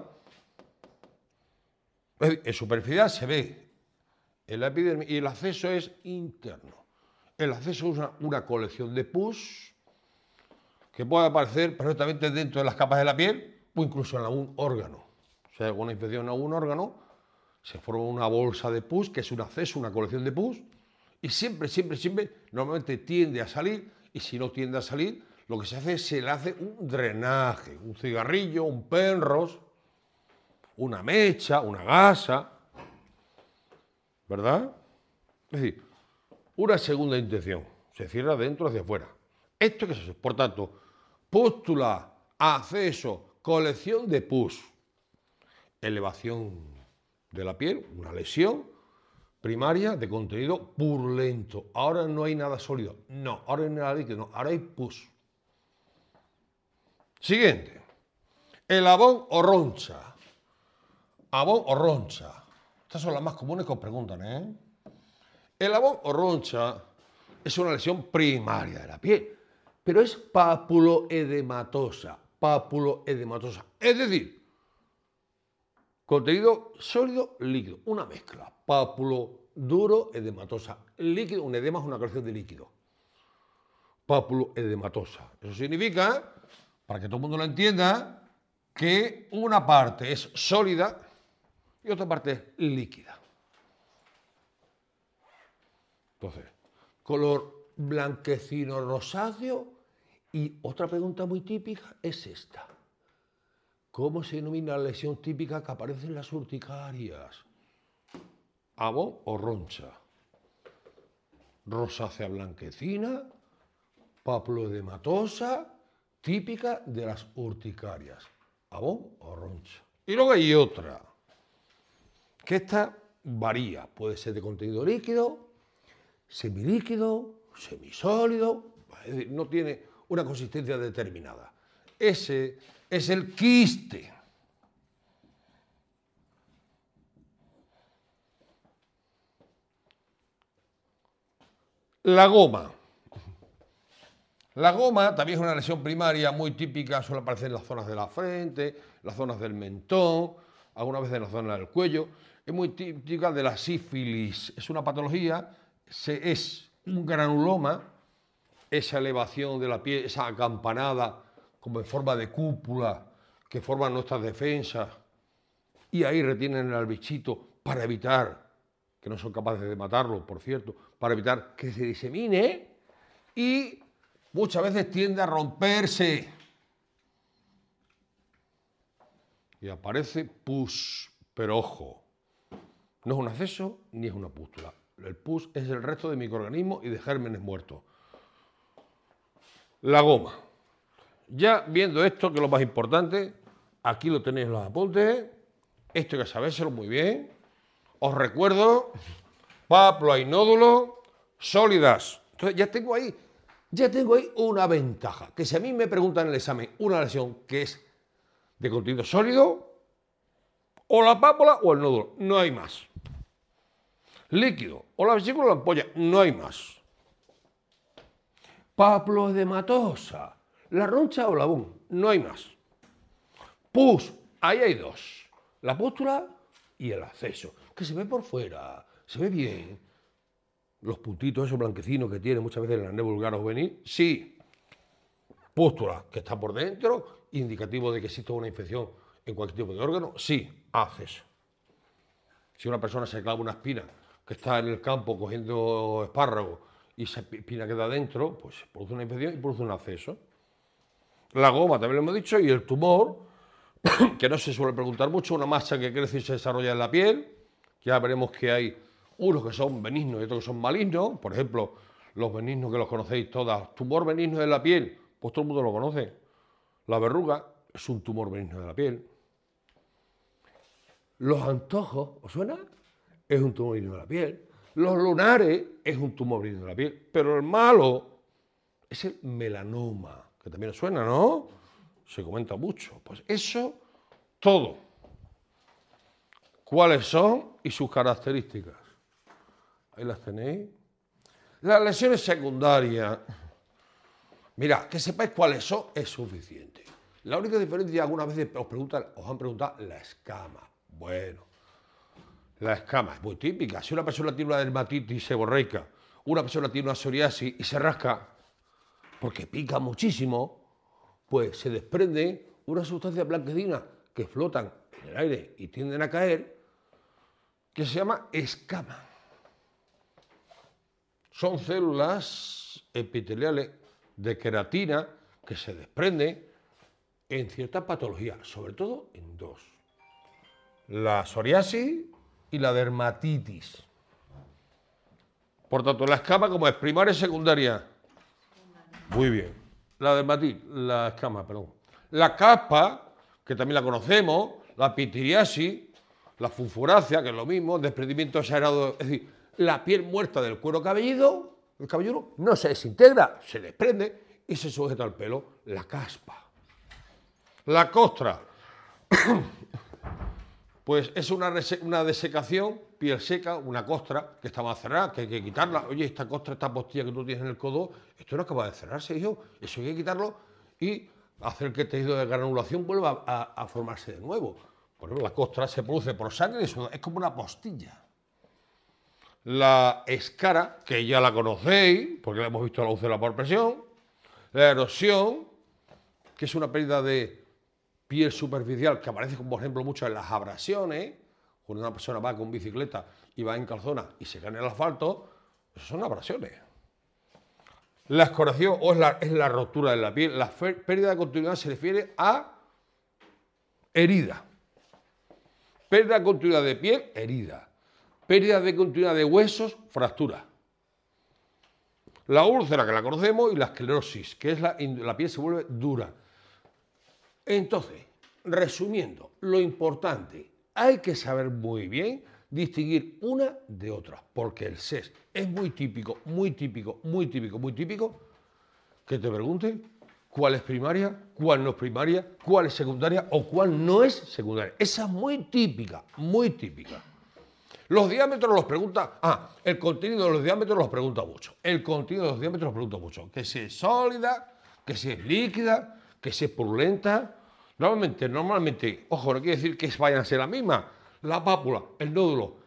En superficial se ve en la epidermis y el absceso es interno. El absceso es una colección de pus que puede aparecer perfectamente dentro de las capas de la piel o incluso en algún órgano. Si hay alguna infección en algún órgano, se forma una bolsa de pus, que es un absceso, una colección de pus, y siempre, normalmente tiende a salir, y si no tiende a salir, lo que se hace es se le hace un drenaje, un cigarrillo, un penros, una mecha, una gasa, ¿verdad? Es decir, una segunda intención, se cierra de dentro hacia afuera. ¿Esto qué es eso? Por tanto, pústula, absceso, colección de pus, elevación de la piel, una lesión primaria de contenido purulento. Ahora no hay nada sólido, no, ahora no hay nada líquido, no, ahora hay pus. Siguiente, el abón o roncha. Abón o roncha. Estas son las más comunes que os preguntan, ¿eh? El abón o roncha es una lesión primaria de la piel, pero es papuloedematosa. Papuloedematosa. Es decir, contenido sólido, líquido. Una mezcla. Pápulo duro, edematosa. Líquido, un edema es una colección de líquido. Papuloedematosa. Eso significa, para que todo el mundo lo entienda, que una parte es sólida y otra parte es líquida. Entonces, color blanquecino rosáceo. Y otra pregunta muy típica es esta. ¿Cómo se denomina la lesión típica que aparece en las urticarias? Abón o roncha. Rosácea blanquecina, papuloedematosa, típica de las urticarias. Abón o roncha. Y luego hay otra, que esta varía. Puede ser de contenido líquido, semilíquido, semisólido. Es decir, no tiene una consistencia determinada. Ese es el quiste. La goma. La goma también es una lesión primaria muy típica, suele aparecer en las zonas de la frente, las zonas del mentón, algunas veces en la zona del cuello. Es muy típica de la sífilis. Es una patología, es un granuloma, esa elevación de la piel, esa acampanada como en forma de cúpula que forman nuestras defensas y ahí retienen al bichito para evitar, que no son capaces de matarlo, por cierto, para evitar que se disemine y muchas veces tiende a romperse. Y aparece pus, pero ojo, no es un acceso ni es una pústula. El pus es el resto de microorganismos y de gérmenes muertos. La goma. Ya viendo esto, que es lo más importante, aquí lo tenéis en los apuntes. Esto hay que sabérselo muy bien. Os recuerdo, pápula y nódulo sólidas. Entonces ya tengo ahí una ventaja. Que si a mí me preguntan en el examen una lesión que es de contenido sólido, o la pápula o el nódulo, no hay más. Líquido, o la vesícula o la ampolla, no hay más. Paploedematosa, la roncha o la boom, no hay más. Pus, ahí hay dos, la pústula y el acceso, que se ve por fuera, se ve bien. Los puntitos esos blanquecinos que tiene muchas veces en la acné vulgar o juvenil, sí. Pústula, que está por dentro, indicativo de que existe una infección en cualquier tipo de órgano, sí, acceso. Si una persona se clava una espina que está en el campo cogiendo espárragos y esa espina queda dentro, pues produce una infección y produce un acceso. La goma, también lo hemos dicho, y el tumor, que no se suele preguntar mucho, una masa que crece y se desarrolla en la piel. Ya veremos que hay unos que son benignos y otros que son malignos. Por ejemplo, los benignos que los conocéis todas. Tumor benigno de la piel, pues todo el mundo lo conoce. La verruga es un tumor benigno de la piel. Los antojos, ¿os suena? Es un tumor benigno de la piel. Los lunares es un tumor benigno de la piel. Pero el malo es el melanoma, que también os suena, ¿no? Se comenta mucho. Pues eso, todo. ¿Cuáles son y sus características? Ahí las tenéis. Las lesiones secundarias. Mira, que sepáis cuáles son es suficiente. La única diferencia, algunas veces os han preguntado la escama. Bueno, la escama es muy típica. Si una persona tiene una dermatitis seborreica, una persona tiene una psoriasis y se rasca porque pica muchísimo, pues se desprende una sustancia blanquecina que flotan en el aire y tienden a caer, que se llama escama. Son células epiteliales de queratina que se desprenden en ciertas patologías, sobre todo en dos: la psoriasis y la dermatitis. Por tanto, la escama, como es primaria y secundaria. Muy bien. La dermatitis, la escama, perdón. La caspa, que también la conocemos, la pitiriasis, la funfuracia, que es lo mismo, desprendimiento exagerado, es decir, la piel muerta del cuero cabelludo, el cabelludo no se desintegra, se desprende y se sujeta al pelo, la caspa. La costra, pues es una desecación, piel seca, una costra que está más cerrada, que hay que quitarla. Oye, esta costra, esta postilla que tú tienes en el codo, esto no acaba de cerrarse, hijo, eso hay que quitarlo y hacer que el tejido de granulación vuelva a formarse de nuevo. Por ejemplo, la costra se produce por sangre y sudor, es como una postilla. La escara, que ya la conocéis, porque la hemos visto a la úlcera por presión. La erosión, que es una pérdida de piel superficial que aparece, como por ejemplo, mucho en las abrasiones. Cuando una persona va con bicicleta y va en calzona y se cae en el asfalto, eso son abrasiones. La escoración es la rotura de la piel. La pérdida de continuidad se refiere a herida. Pérdida de continuidad de piel, herida. Pérdida de continuidad de huesos, fractura. La úlcera, que la conocemos, y la esclerosis, que es la piel se vuelve dura. Entonces, resumiendo, lo importante, hay que saber muy bien distinguir una de otra, porque el SES es muy típico, muy típico, muy típico, muy típico, que te pregunten cuál es primaria, cuál no es primaria, cuál es secundaria o cuál no es secundaria. Esa es muy típica, muy típica. Los diámetros los pregunta, el contenido de los diámetros los pregunta mucho. El contenido de los diámetros los pregunta mucho. Que si es sólida, que si es líquida, que si es purulenta. Normalmente, ojo, no quiere decir que vayan a ser la misma. La pápula, el nódulo,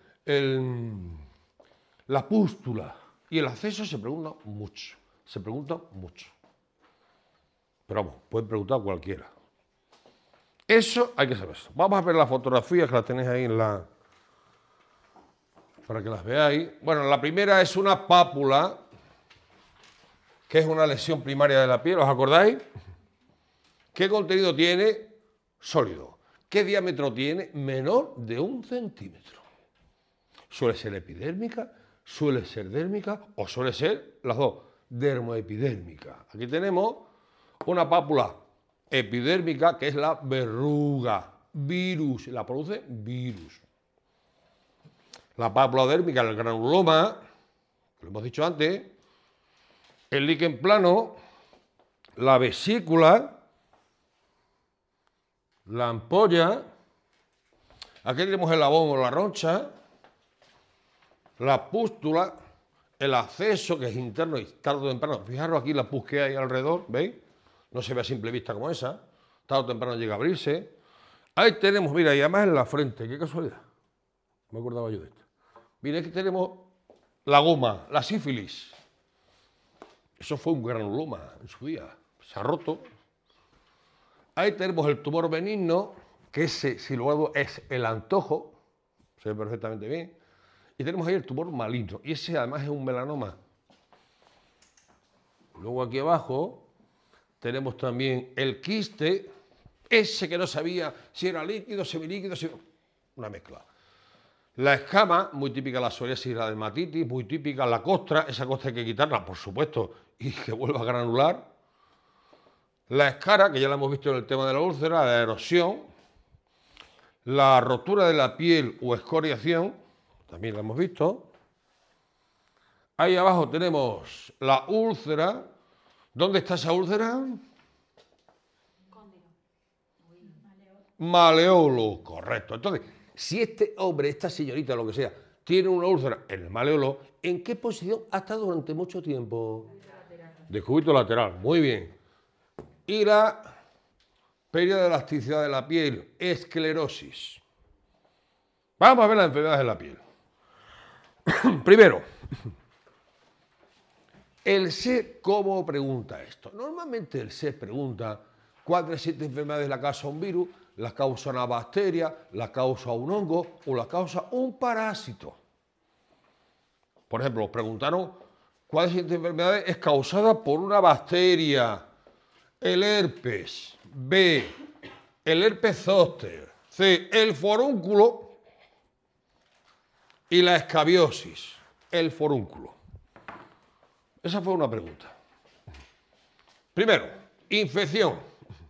la pústula y el acceso se preguntan mucho. Se preguntan mucho. Pero vamos, pueden preguntar cualquiera. Eso hay que saber. Vamos a ver las fotografías que las tenéis ahí para que las veáis. Bueno, la primera es una pápula. que es una lesión primaria de la piel, ¿os acordáis? ¿Qué contenido tiene? Sólido. ¿Qué diámetro tiene? Menor de 1 centímetro. Suele ser epidérmica, suele ser dérmica o suele ser las dos, dermoepidérmica. Aquí tenemos una pápula epidérmica que es la verruga, virus, la produce virus. La pápula dérmica, el granuloma, lo hemos dicho antes, el líquen plano, la vesícula, la ampolla, aquí tenemos el labón o la roncha, la pústula, el acceso, que es interno y tarde o temprano. Fijaros aquí la pus que hay alrededor, ¿veis? No se ve a simple vista como esa. Tarde o temprano llega a abrirse. Ahí tenemos, mira, y además en la frente, qué casualidad. Me acordaba yo de esto. Mira, aquí tenemos la goma, la sífilis. Eso fue un granuloma en su día. Se ha roto. Ahí tenemos el tumor benigno, que ese, si lo hago, es el antojo. Se ve perfectamente bien. Y tenemos ahí el tumor maligno. Y ese además es un melanoma. Luego aquí abajo tenemos también el quiste. Ese que no sabía si era líquido, semilíquido, una mezcla. La escama, muy típica la psoriasis y la dermatitis, muy típica la costra, esa costra hay que quitarla, por supuesto, y que vuelva a granular. La escara, que ya la hemos visto en el tema de la úlcera, la erosión. La rotura de la piel o escoriación, también la hemos visto. Ahí abajo tenemos la úlcera. ¿Dónde está esa úlcera? Maleolo, correcto. Entonces, si este hombre, esta señorita, lo que sea, tiene una úlcera en el maleolo, ¿en qué posición ha estado durante mucho tiempo? De cúbito lateral, muy bien. Y la pérdida de elasticidad de la piel, esclerosis. Vamos a ver las enfermedades de la piel. Primero, el SEP, ¿cómo pregunta esto? Normalmente el SEP pregunta cuál de las 7 enfermedades la causa un virus, la causa una bacteria, la causa un hongo o la causa un parásito. Por ejemplo, os preguntaron cuál de las 7 enfermedades es causada por una bacteria. El herpes, B, el herpes zóster, C, el forúnculo y la escabiosis, el forúnculo. Esa fue una pregunta. Primero, infección.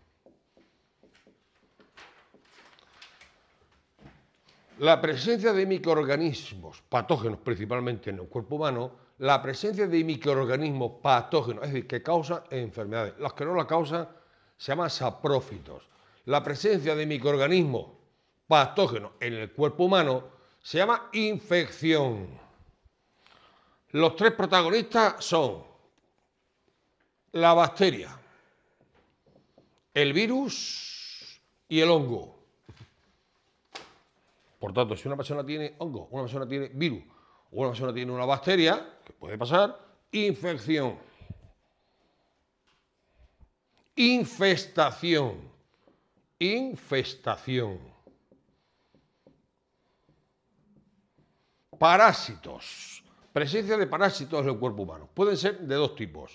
La presencia de microorganismos patógenos, principalmente en el cuerpo humano, la presencia de microorganismos patógenos, es decir, que causan enfermedades. Los que no la causan se llaman saprófitos. La presencia de microorganismos patógenos en el cuerpo humano se llama infección. Los 3 protagonistas son la bacteria, el virus y el hongo. Por tanto, si una persona tiene hongo, una persona tiene virus o una persona tiene una bacteria, que puede pasar, infección. Infestación. Infestación. Parásitos. Presencia de parásitos en el cuerpo humano. Pueden ser de 2 tipos.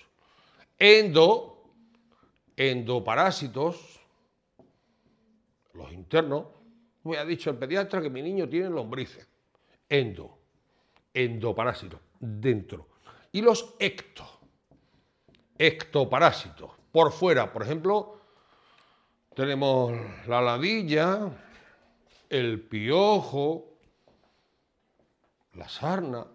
Endoparásitos, los internos. Me ha dicho el pediatra que mi niño tiene lombrices. Endoparásitos, dentro. Y los ectoparásitos, por fuera. Por ejemplo, tenemos la ladilla, el piojo, la sarna.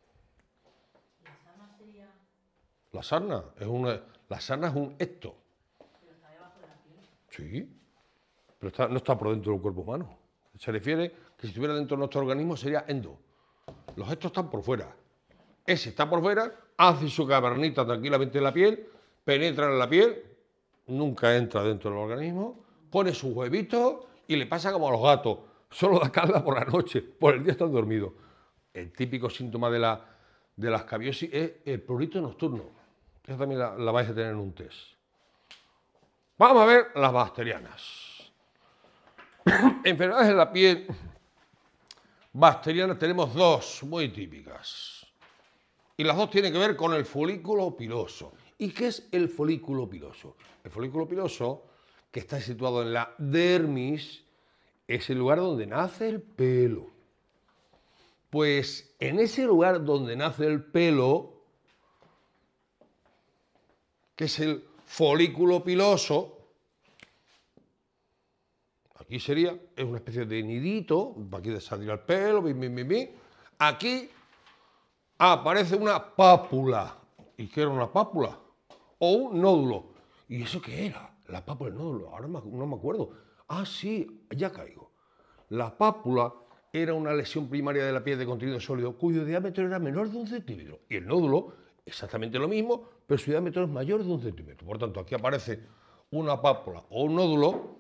La sarna es un ecto. Pero está debajo de la piel. Sí, pero no está por dentro del cuerpo humano. Se refiere que si estuviera dentro de nuestro organismo sería endo. Los ectos están por fuera. Ese está por fuera, hace su cavernita tranquilamente en la piel, penetra en la piel, nunca entra dentro del organismo, pone sus huevitos y le pasa como a los gatos. Solo da calda por la noche, por el día están dormidos. El típico síntoma de la escabiosis es el prurito nocturno. Esa también la vais a tener en un test. Vamos a ver las bacterianas. Enfermedades de la piel bacterianas tenemos 2 muy típicas. Y las 2 tienen que ver con el folículo piloso. ¿Y qué es el folículo piloso? El folículo piloso, que está situado en la dermis, es el lugar donde nace el pelo. Pues en ese lugar donde nace el pelo, que es el folículo piloso, aquí sería, es una especie de nidito, aquí saldría el pelo, aquí aparece una pápula. ¿Y qué era una pápula? O un nódulo. ¿Y eso qué era? La pápula, el nódulo, ahora no me acuerdo. Ah, sí, ya caigo. La pápula era una lesión primaria de la piel de contenido sólido cuyo diámetro era menor de 1 centímetro. Y el nódulo, exactamente lo mismo, pero su diámetro es mayor de 1 centímetro. Por tanto, aquí aparece una pápula o un nódulo,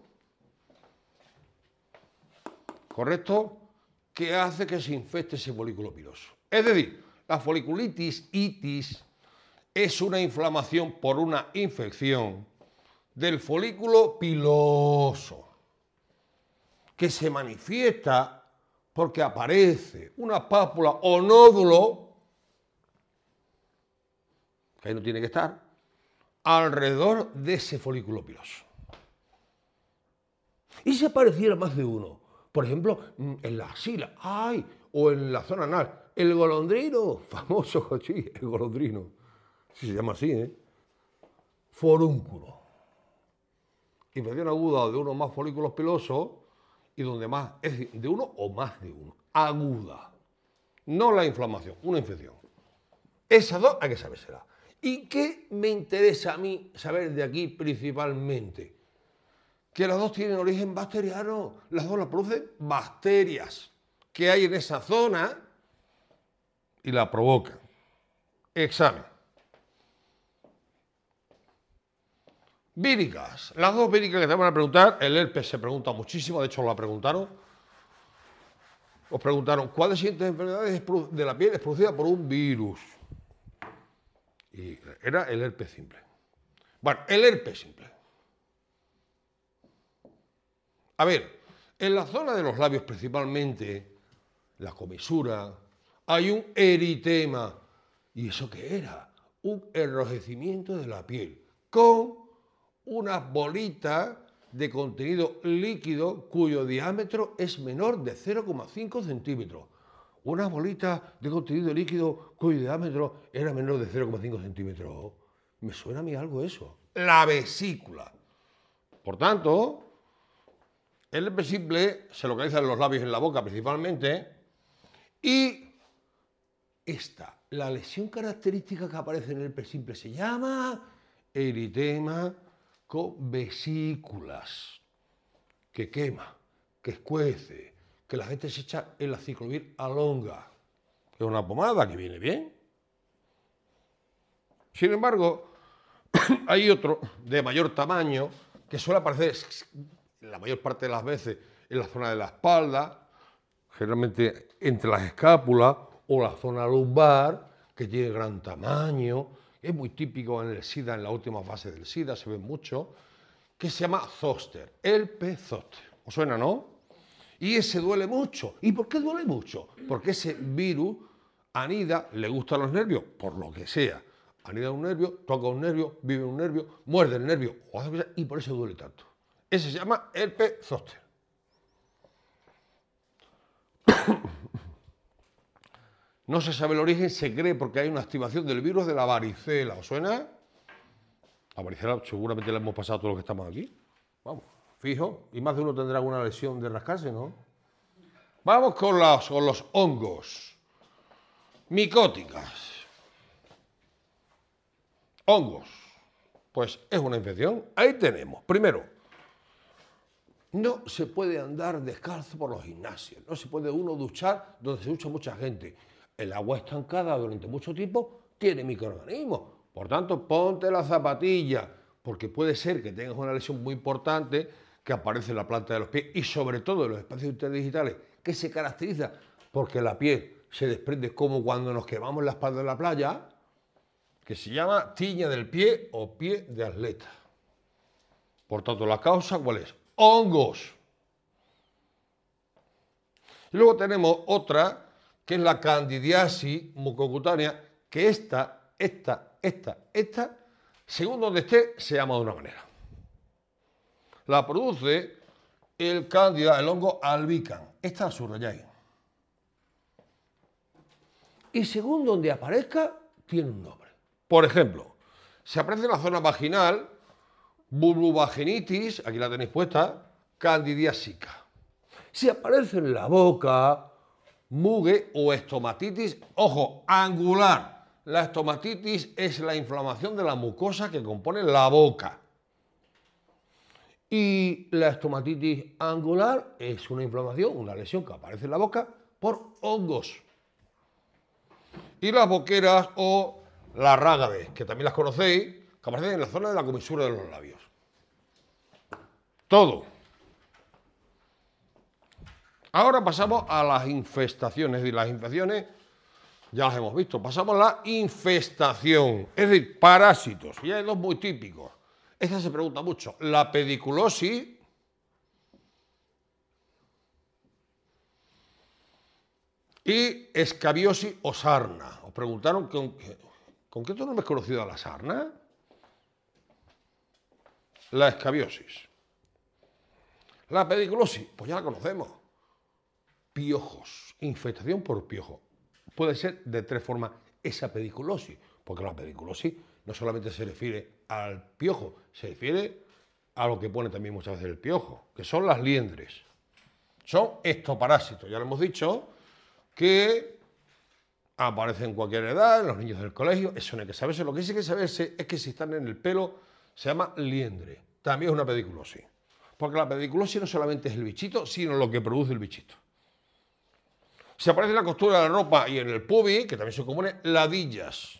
¿correcto?, que hace que se infecte ese folículo piloso. Es decir, la foliculitis, itis, es una inflamación por una infección del folículo piloso, que se manifiesta porque aparece una pápula o nódulo, que ahí no tiene que estar, alrededor de ese folículo piloso. Y si apareciera más de uno, por ejemplo, en la axila, ¡ay!, o en la zona anal, el golondrino, famoso, sí, el golondrino, si se llama así, forúnculo. Infección aguda de uno o más folículos pilosos y donde más, es decir, de uno o más de uno, aguda. No la inflamación, una infección. Esas dos hay que sabérsela. ¿Y qué me interesa a mí saber de aquí principalmente? Que las dos tienen origen bacteriano, las dos las producen bacterias que hay en esa zona y la provocan. Examen. Víricas. Las dos víricas que te van a preguntar, el herpes se pregunta muchísimo, de hecho la preguntaron. Os preguntaron, ¿cuál de las siguientes enfermedades de la piel es producida por un virus? Y era el herpes simple. Bueno, el herpes simple. A ver, en la zona de los labios principalmente, la comisura, hay un eritema. ¿Y eso qué era? Un enrojecimiento de la piel con unas bolitas de contenido líquido cuyo diámetro es menor de 0,5 centímetros. Unas bolitas de contenido líquido cuyo diámetro era menor de 0,5 centímetros. ¿Me suena a mí algo eso? La vesícula. Por tanto, el herpes simple se localiza en los labios y en la boca principalmente. Y la lesión característica que aparece en el herpes simple se llama eritema con vesículas, que quema, que escuece, que la gente se echa el aciclovir alonga, que es una pomada que viene bien. Sin embargo, hay otro de mayor tamaño que suele aparecer la mayor parte de las veces en la zona de la espalda, generalmente entre las escápulas o la zona lumbar, que tiene gran tamaño. Es muy típico en el SIDA, en la última fase del SIDA, se ve mucho, que se llama zóster, herpes zóster. ¿Os suena, no? Y ese duele mucho. ¿Y por qué duele mucho? Porque ese virus anida, le gustan los nervios, por lo que sea. Anida un nervio, toca un nervio, vive un nervio, muerde el nervio, y por eso duele tanto. Ese se llama herpes zóster. No se sabe el origen, se cree porque hay una activación del virus de la varicela. ¿Os suena? La varicela seguramente la hemos pasado a todos los que estamos aquí. Vamos, fijo. Y más de uno tendrá alguna lesión de rascarse, ¿no? Vamos con los hongos. Micóticas. Hongos. Pues es una infección. Ahí tenemos. Primero, no se puede andar descalzo por los gimnasios. No se puede uno duchar donde se ducha mucha gente. El agua estancada durante mucho tiempo tiene microorganismos. Por tanto, ponte la zapatilla, porque puede ser que tengas una lesión muy importante que aparece en la planta de los pies y sobre todo en los espacios interdigitales, que se caracteriza porque la piel se desprende como cuando nos quemamos la espalda en la playa, que se llama tiña del pie o pie de atleta. Por tanto, ¿la causa cuál es? Hongos. Y luego tenemos otra, que es la candidiasis mucocutánea, que esta Según donde esté, se llama de una manera. La produce el cándida, el hongo albicans. Esta la subrayáis. Y según donde aparezca, tiene un nombre. Por ejemplo, si aparece en la zona vaginal, vulvovaginitis, aquí la tenéis puesta, candidiásica. Si aparece en la boca, mugue o estomatitis, ojo, angular. La estomatitis es la inflamación de la mucosa que compone la boca. Y la estomatitis angular es una inflamación, una lesión que aparece en la boca por hongos. Y las boqueras o las rágades, que también las conocéis, que aparecen en la zona de la comisura de los labios. Todo. Ahora pasamos a las infestaciones, es decir, las infecciones ya las hemos visto. Pasamos a la infestación, es decir, parásitos. Y hay dos muy típicos. Esta se pregunta mucho. La pediculosis y escabiosis o sarna. Os preguntaron con qué otro nombre es conocido a la sarna. La escabiosis. La pediculosis, pues ya la conocemos. Piojos, infestación por piojo. Puede ser de tres formas esa pediculosis, porque la pediculosis no solamente se refiere al piojo, se refiere a lo que pone también muchas veces el piojo, que son las liendres. Son ectoparásitos, ya lo hemos dicho, que aparecen en cualquier edad, en los niños del colegio, eso no hay que saberse. Lo que sí hay que saberse es que si están en el pelo, se llama liendre. También es una pediculosis. Porque la pediculosis no solamente es el bichito, sino lo que produce el bichito. Si aparece en la costura de la ropa y en el pubis, que también son comunes, ladillas.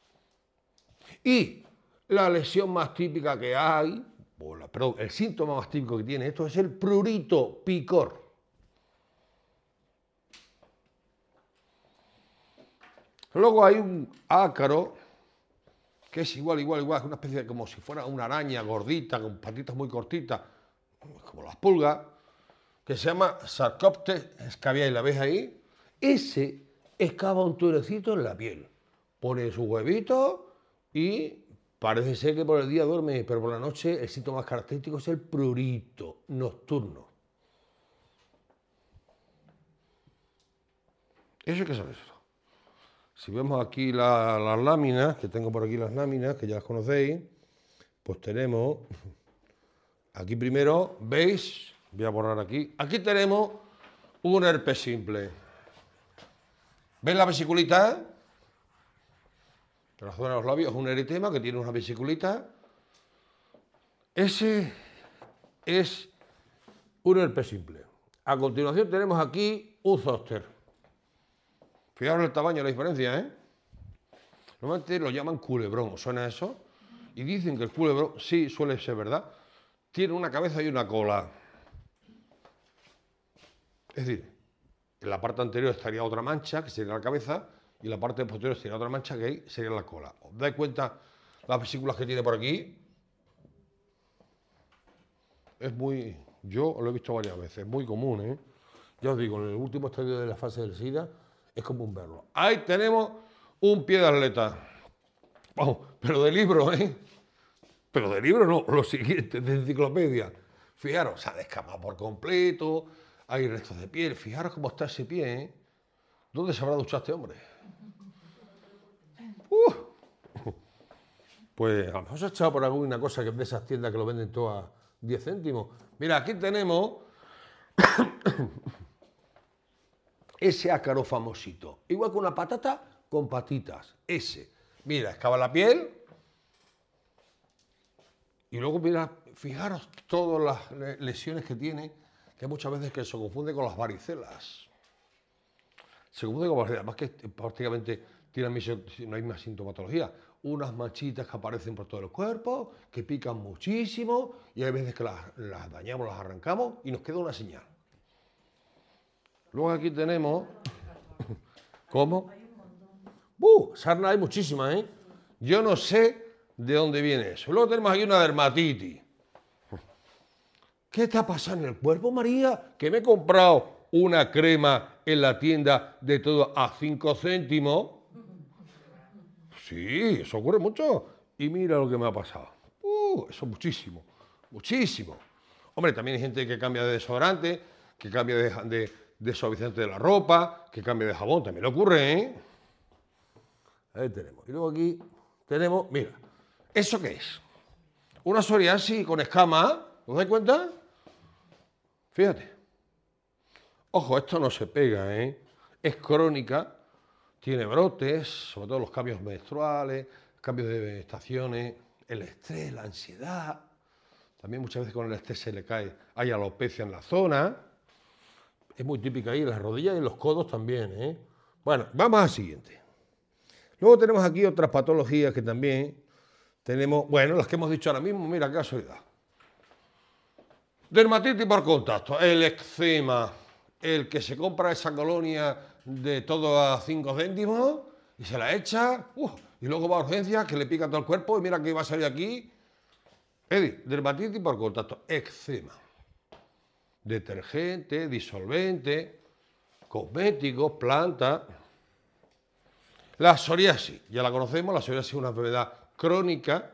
Y la lesión más típica que hay, perdón, el síntoma más típico que tiene esto es el prurito, picor. Luego hay un ácaro, que es igual, es una especie de como si fuera una araña gordita, con patitas muy cortitas, como las pulgas, que se llama Sarcoptes scabiei, ¿la ves ahí? Ese excava un turecito en la piel, pone sus huevitos y parece ser que por el día duerme, pero por la noche el síntoma más característico es el prurito nocturno. Eso hay que saber. Si vemos aquí las láminas, que tengo por aquí las láminas, que ya las conocéis, pues tenemos, aquí primero, ¿veis? Voy a borrar aquí. Aquí tenemos un herpes simple. ¿Veis la vesiculita? En la zona de los labios es un eritema que tiene una vesiculita. Ese es un herpes simple. A continuación tenemos aquí un zóster. Fijaros el tamaño, la diferencia, ¿eh? Normalmente lo llaman culebrón, ¿os suena eso? Y dicen que el culebrón, sí, suele ser verdad, tiene una cabeza y una cola. Es decir, en la parte anterior estaría otra mancha, que sería la cabeza, y en la parte posterior sería otra mancha, que ahí sería la cola. ¿Os dais cuenta las vesículas que tiene por aquí? Es muy... Yo lo he visto varias veces, es muy común, ¿eh? Ya os digo, en el último estadio de la fase del SIDA es común verlo. Ahí tenemos un pie de atleta. Vamos, pero de libro, ¿eh? Pero de libro no, lo siguiente, de enciclopedia. Fijaros, se ha descamado por completo, hay restos de piel. Fijaros cómo está ese pie, ¿eh? ¿Dónde se habrá duchado este hombre? Pues a lo mejor se ha echado por alguna cosa que es de esas tiendas que lo venden todo a 10 céntimos. Mira, aquí tenemos ese ácaro famosito. Igual que una patata con patitas. Ese. Mira, excava la piel. Y luego, mira, fijaros todas las lesiones que tiene, que muchas veces que se confunde con las varicelas. Se confunde con las varicelas, más que prácticamente no hay más sintomatología. Unas manchitas que aparecen por todo el cuerpo, que pican muchísimo, y hay veces que las dañamos, las arrancamos, y nos queda una señal. Luego aquí tenemos... ¿Cómo? Sarna hay muchísimas, ¿eh? Yo no sé de dónde viene eso. Luego tenemos aquí una dermatitis. ¿Qué está pasando en el cuerpo, María? Que me he comprado una crema en la tienda de todo a 5 céntimos. Sí, eso ocurre mucho. y mira lo que me ha pasado. Eso muchísimo, muchísimo. Hombre, también hay gente que cambia de desodorante, que cambia de suavizante de la ropa, que cambia de jabón, también le ocurre, ¿eh? Ahí tenemos. Y luego aquí tenemos, mira, ¿eso qué es? Una psoriasis con escama, ¿os dais cuenta? Fíjate. Ojo, esto no se pega, ¿eh? Es crónica, tiene brotes, sobre todo los cambios menstruales, cambios de estaciones, el estrés, la ansiedad. También muchas veces con el estrés se le cae, hay alopecia en la zona. Es muy típica ahí en las rodillas y en los codos también, ¿eh? Bueno, vamos al siguiente. Luego tenemos aquí otras patologías que también tenemos, bueno, las que hemos dicho ahora mismo, mira qué casualidad. Dermatitis por contacto, el eczema, el que se compra esa colonia de todo a 5 céntimos y se la echa, y luego va a urgencias que le pica todo el cuerpo y mira que va a salir aquí. Dermatitis por contacto, eczema. Detergente, disolvente, cosméticos, plantas. La psoriasis, ya la conocemos, la psoriasis es una enfermedad crónica,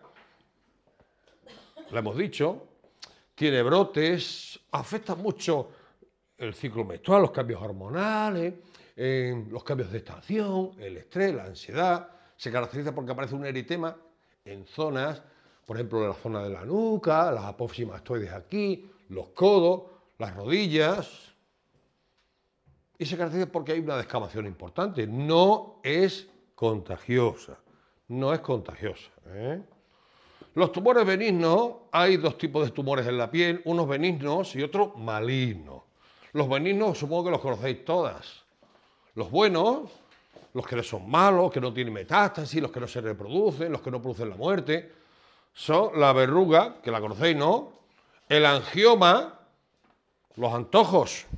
la hemos dicho, tiene brotes, afecta mucho el ciclo menstrual, los cambios hormonales, los cambios de estación, el estrés, la ansiedad. Se caracteriza porque aparece un eritema en zonas, por ejemplo, en la zona de la nuca, las apófisis mastoides aquí, los codos, las rodillas. Y se caracteriza porque hay una descamación importante. No es contagiosa. No es contagiosa, ¿eh? Los tumores benignos, hay dos tipos de tumores en la piel, unos benignos y otros malignos. Los benignos supongo que los conocéis todas. Los buenos, los que no son malos, que no tienen metástasis, los que no se reproducen, los que no producen la muerte, son la verruga, que la conocéis, ¿no? El angioma, los antojos.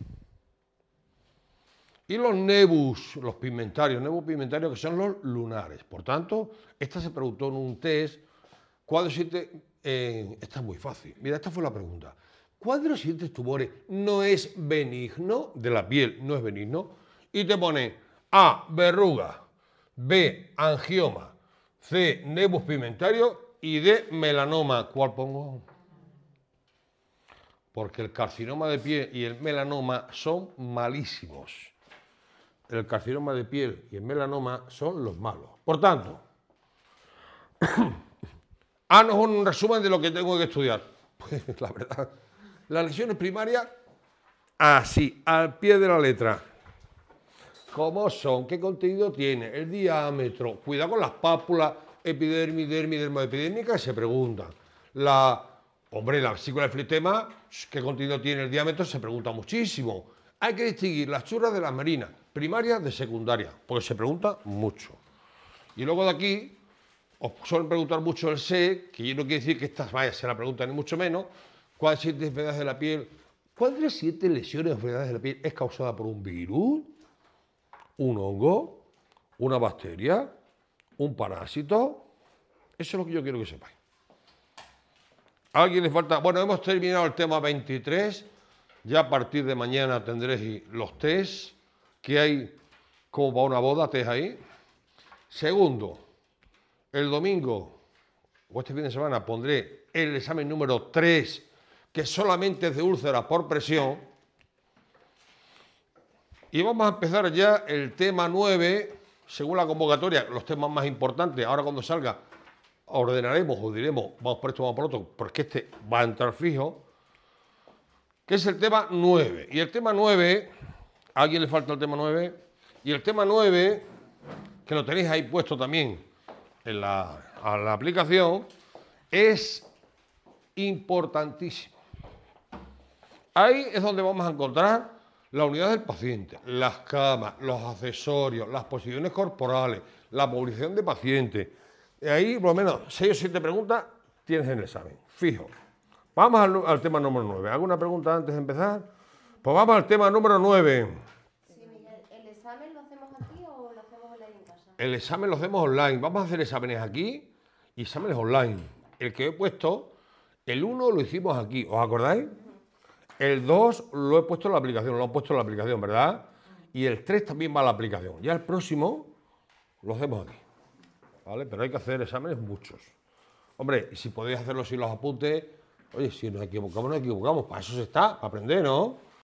Y los nebus, los pigmentarios que son los lunares. Por tanto, esta se preguntó en un test, ¿cuál de los siguientes? Esta es muy fácil. Mira, esta fue la pregunta. ¿Cuál de los siguientes tumores no es benigno de la piel? No es benigno. Y te pone A, verruga, B, angioma, C, nebus pigmentario y D, melanoma. ¿Cuál pongo? Porque el carcinoma de piel y el melanoma son malísimos. El carcinoma de piel y el melanoma son los malos. Por tanto, haznos un resumen de lo que tengo que estudiar. Pues la verdad, las lesiones primarias, así, al pie de la letra. ¿Cómo son? ¿Qué contenido tiene? El diámetro. Cuidado con las pápulas, epidermis, dermis, dermoepidérmica, se preguntan. La vesícula del flitema, ¿qué contenido tiene el diámetro? Se pregunta muchísimo. Hay que distinguir las churras de las marinas, primarias de secundarias, porque se pregunta mucho. Y luego de aquí, os suelen preguntar mucho el SE, que yo no quiero decir que estas se la preguntan ni mucho menos. ¿Cuál de las 7 enfermedades de la piel? ¿Cuál de las 7 lesiones o enfermedades de la piel es causada por un virus, un hongo, una bacteria, un parásito? Eso es lo que yo quiero que sepáis. ¿A alguien le falta? Bueno, hemos terminado el tema 23. Ya a partir de mañana tendréis los test que hay como para una boda, test ahí. Segundo, el domingo o este fin de semana pondré el examen número 3, que solamente es de úlceras por presión. Y vamos a empezar ya el tema 9, según la convocatoria, los temas más importantes. Ahora cuando salga ordenaremos o diremos, vamos por esto, vamos por otro, porque este va a entrar fijo, que es el tema 9. Y el tema 9, ¿a alguien le falta el tema 9? Y el tema 9, que lo tenéis ahí puesto también en la aplicación, es importantísimo. Ahí es donde vamos a encontrar la unidad del paciente, las camas, los accesorios, las posiciones corporales, la movilización de paciente. Ahí, por lo menos, 6 o 7 preguntas tienes en el examen, fijo. Vamos al tema número 9. ¿Alguna pregunta antes de empezar? Pues vamos al tema número 9. Sí, Miguel, ¿el examen lo hacemos aquí o lo hacemos online en casa? El examen lo hacemos online. Vamos a hacer exámenes aquí y exámenes online. El que he puesto, el 1 lo hicimos aquí, ¿os acordáis? El 2 lo he puesto en la aplicación, lo he puesto en la aplicación, ¿verdad? Y el 3 también va a la aplicación. Ya el próximo lo hacemos aquí, ¿vale? Pero hay que hacer exámenes muchos. Hombre, y si podéis hacerlo sin los apuntes, oye, si nos equivocamos, nos equivocamos. Para eso se está, para aprender, ¿no?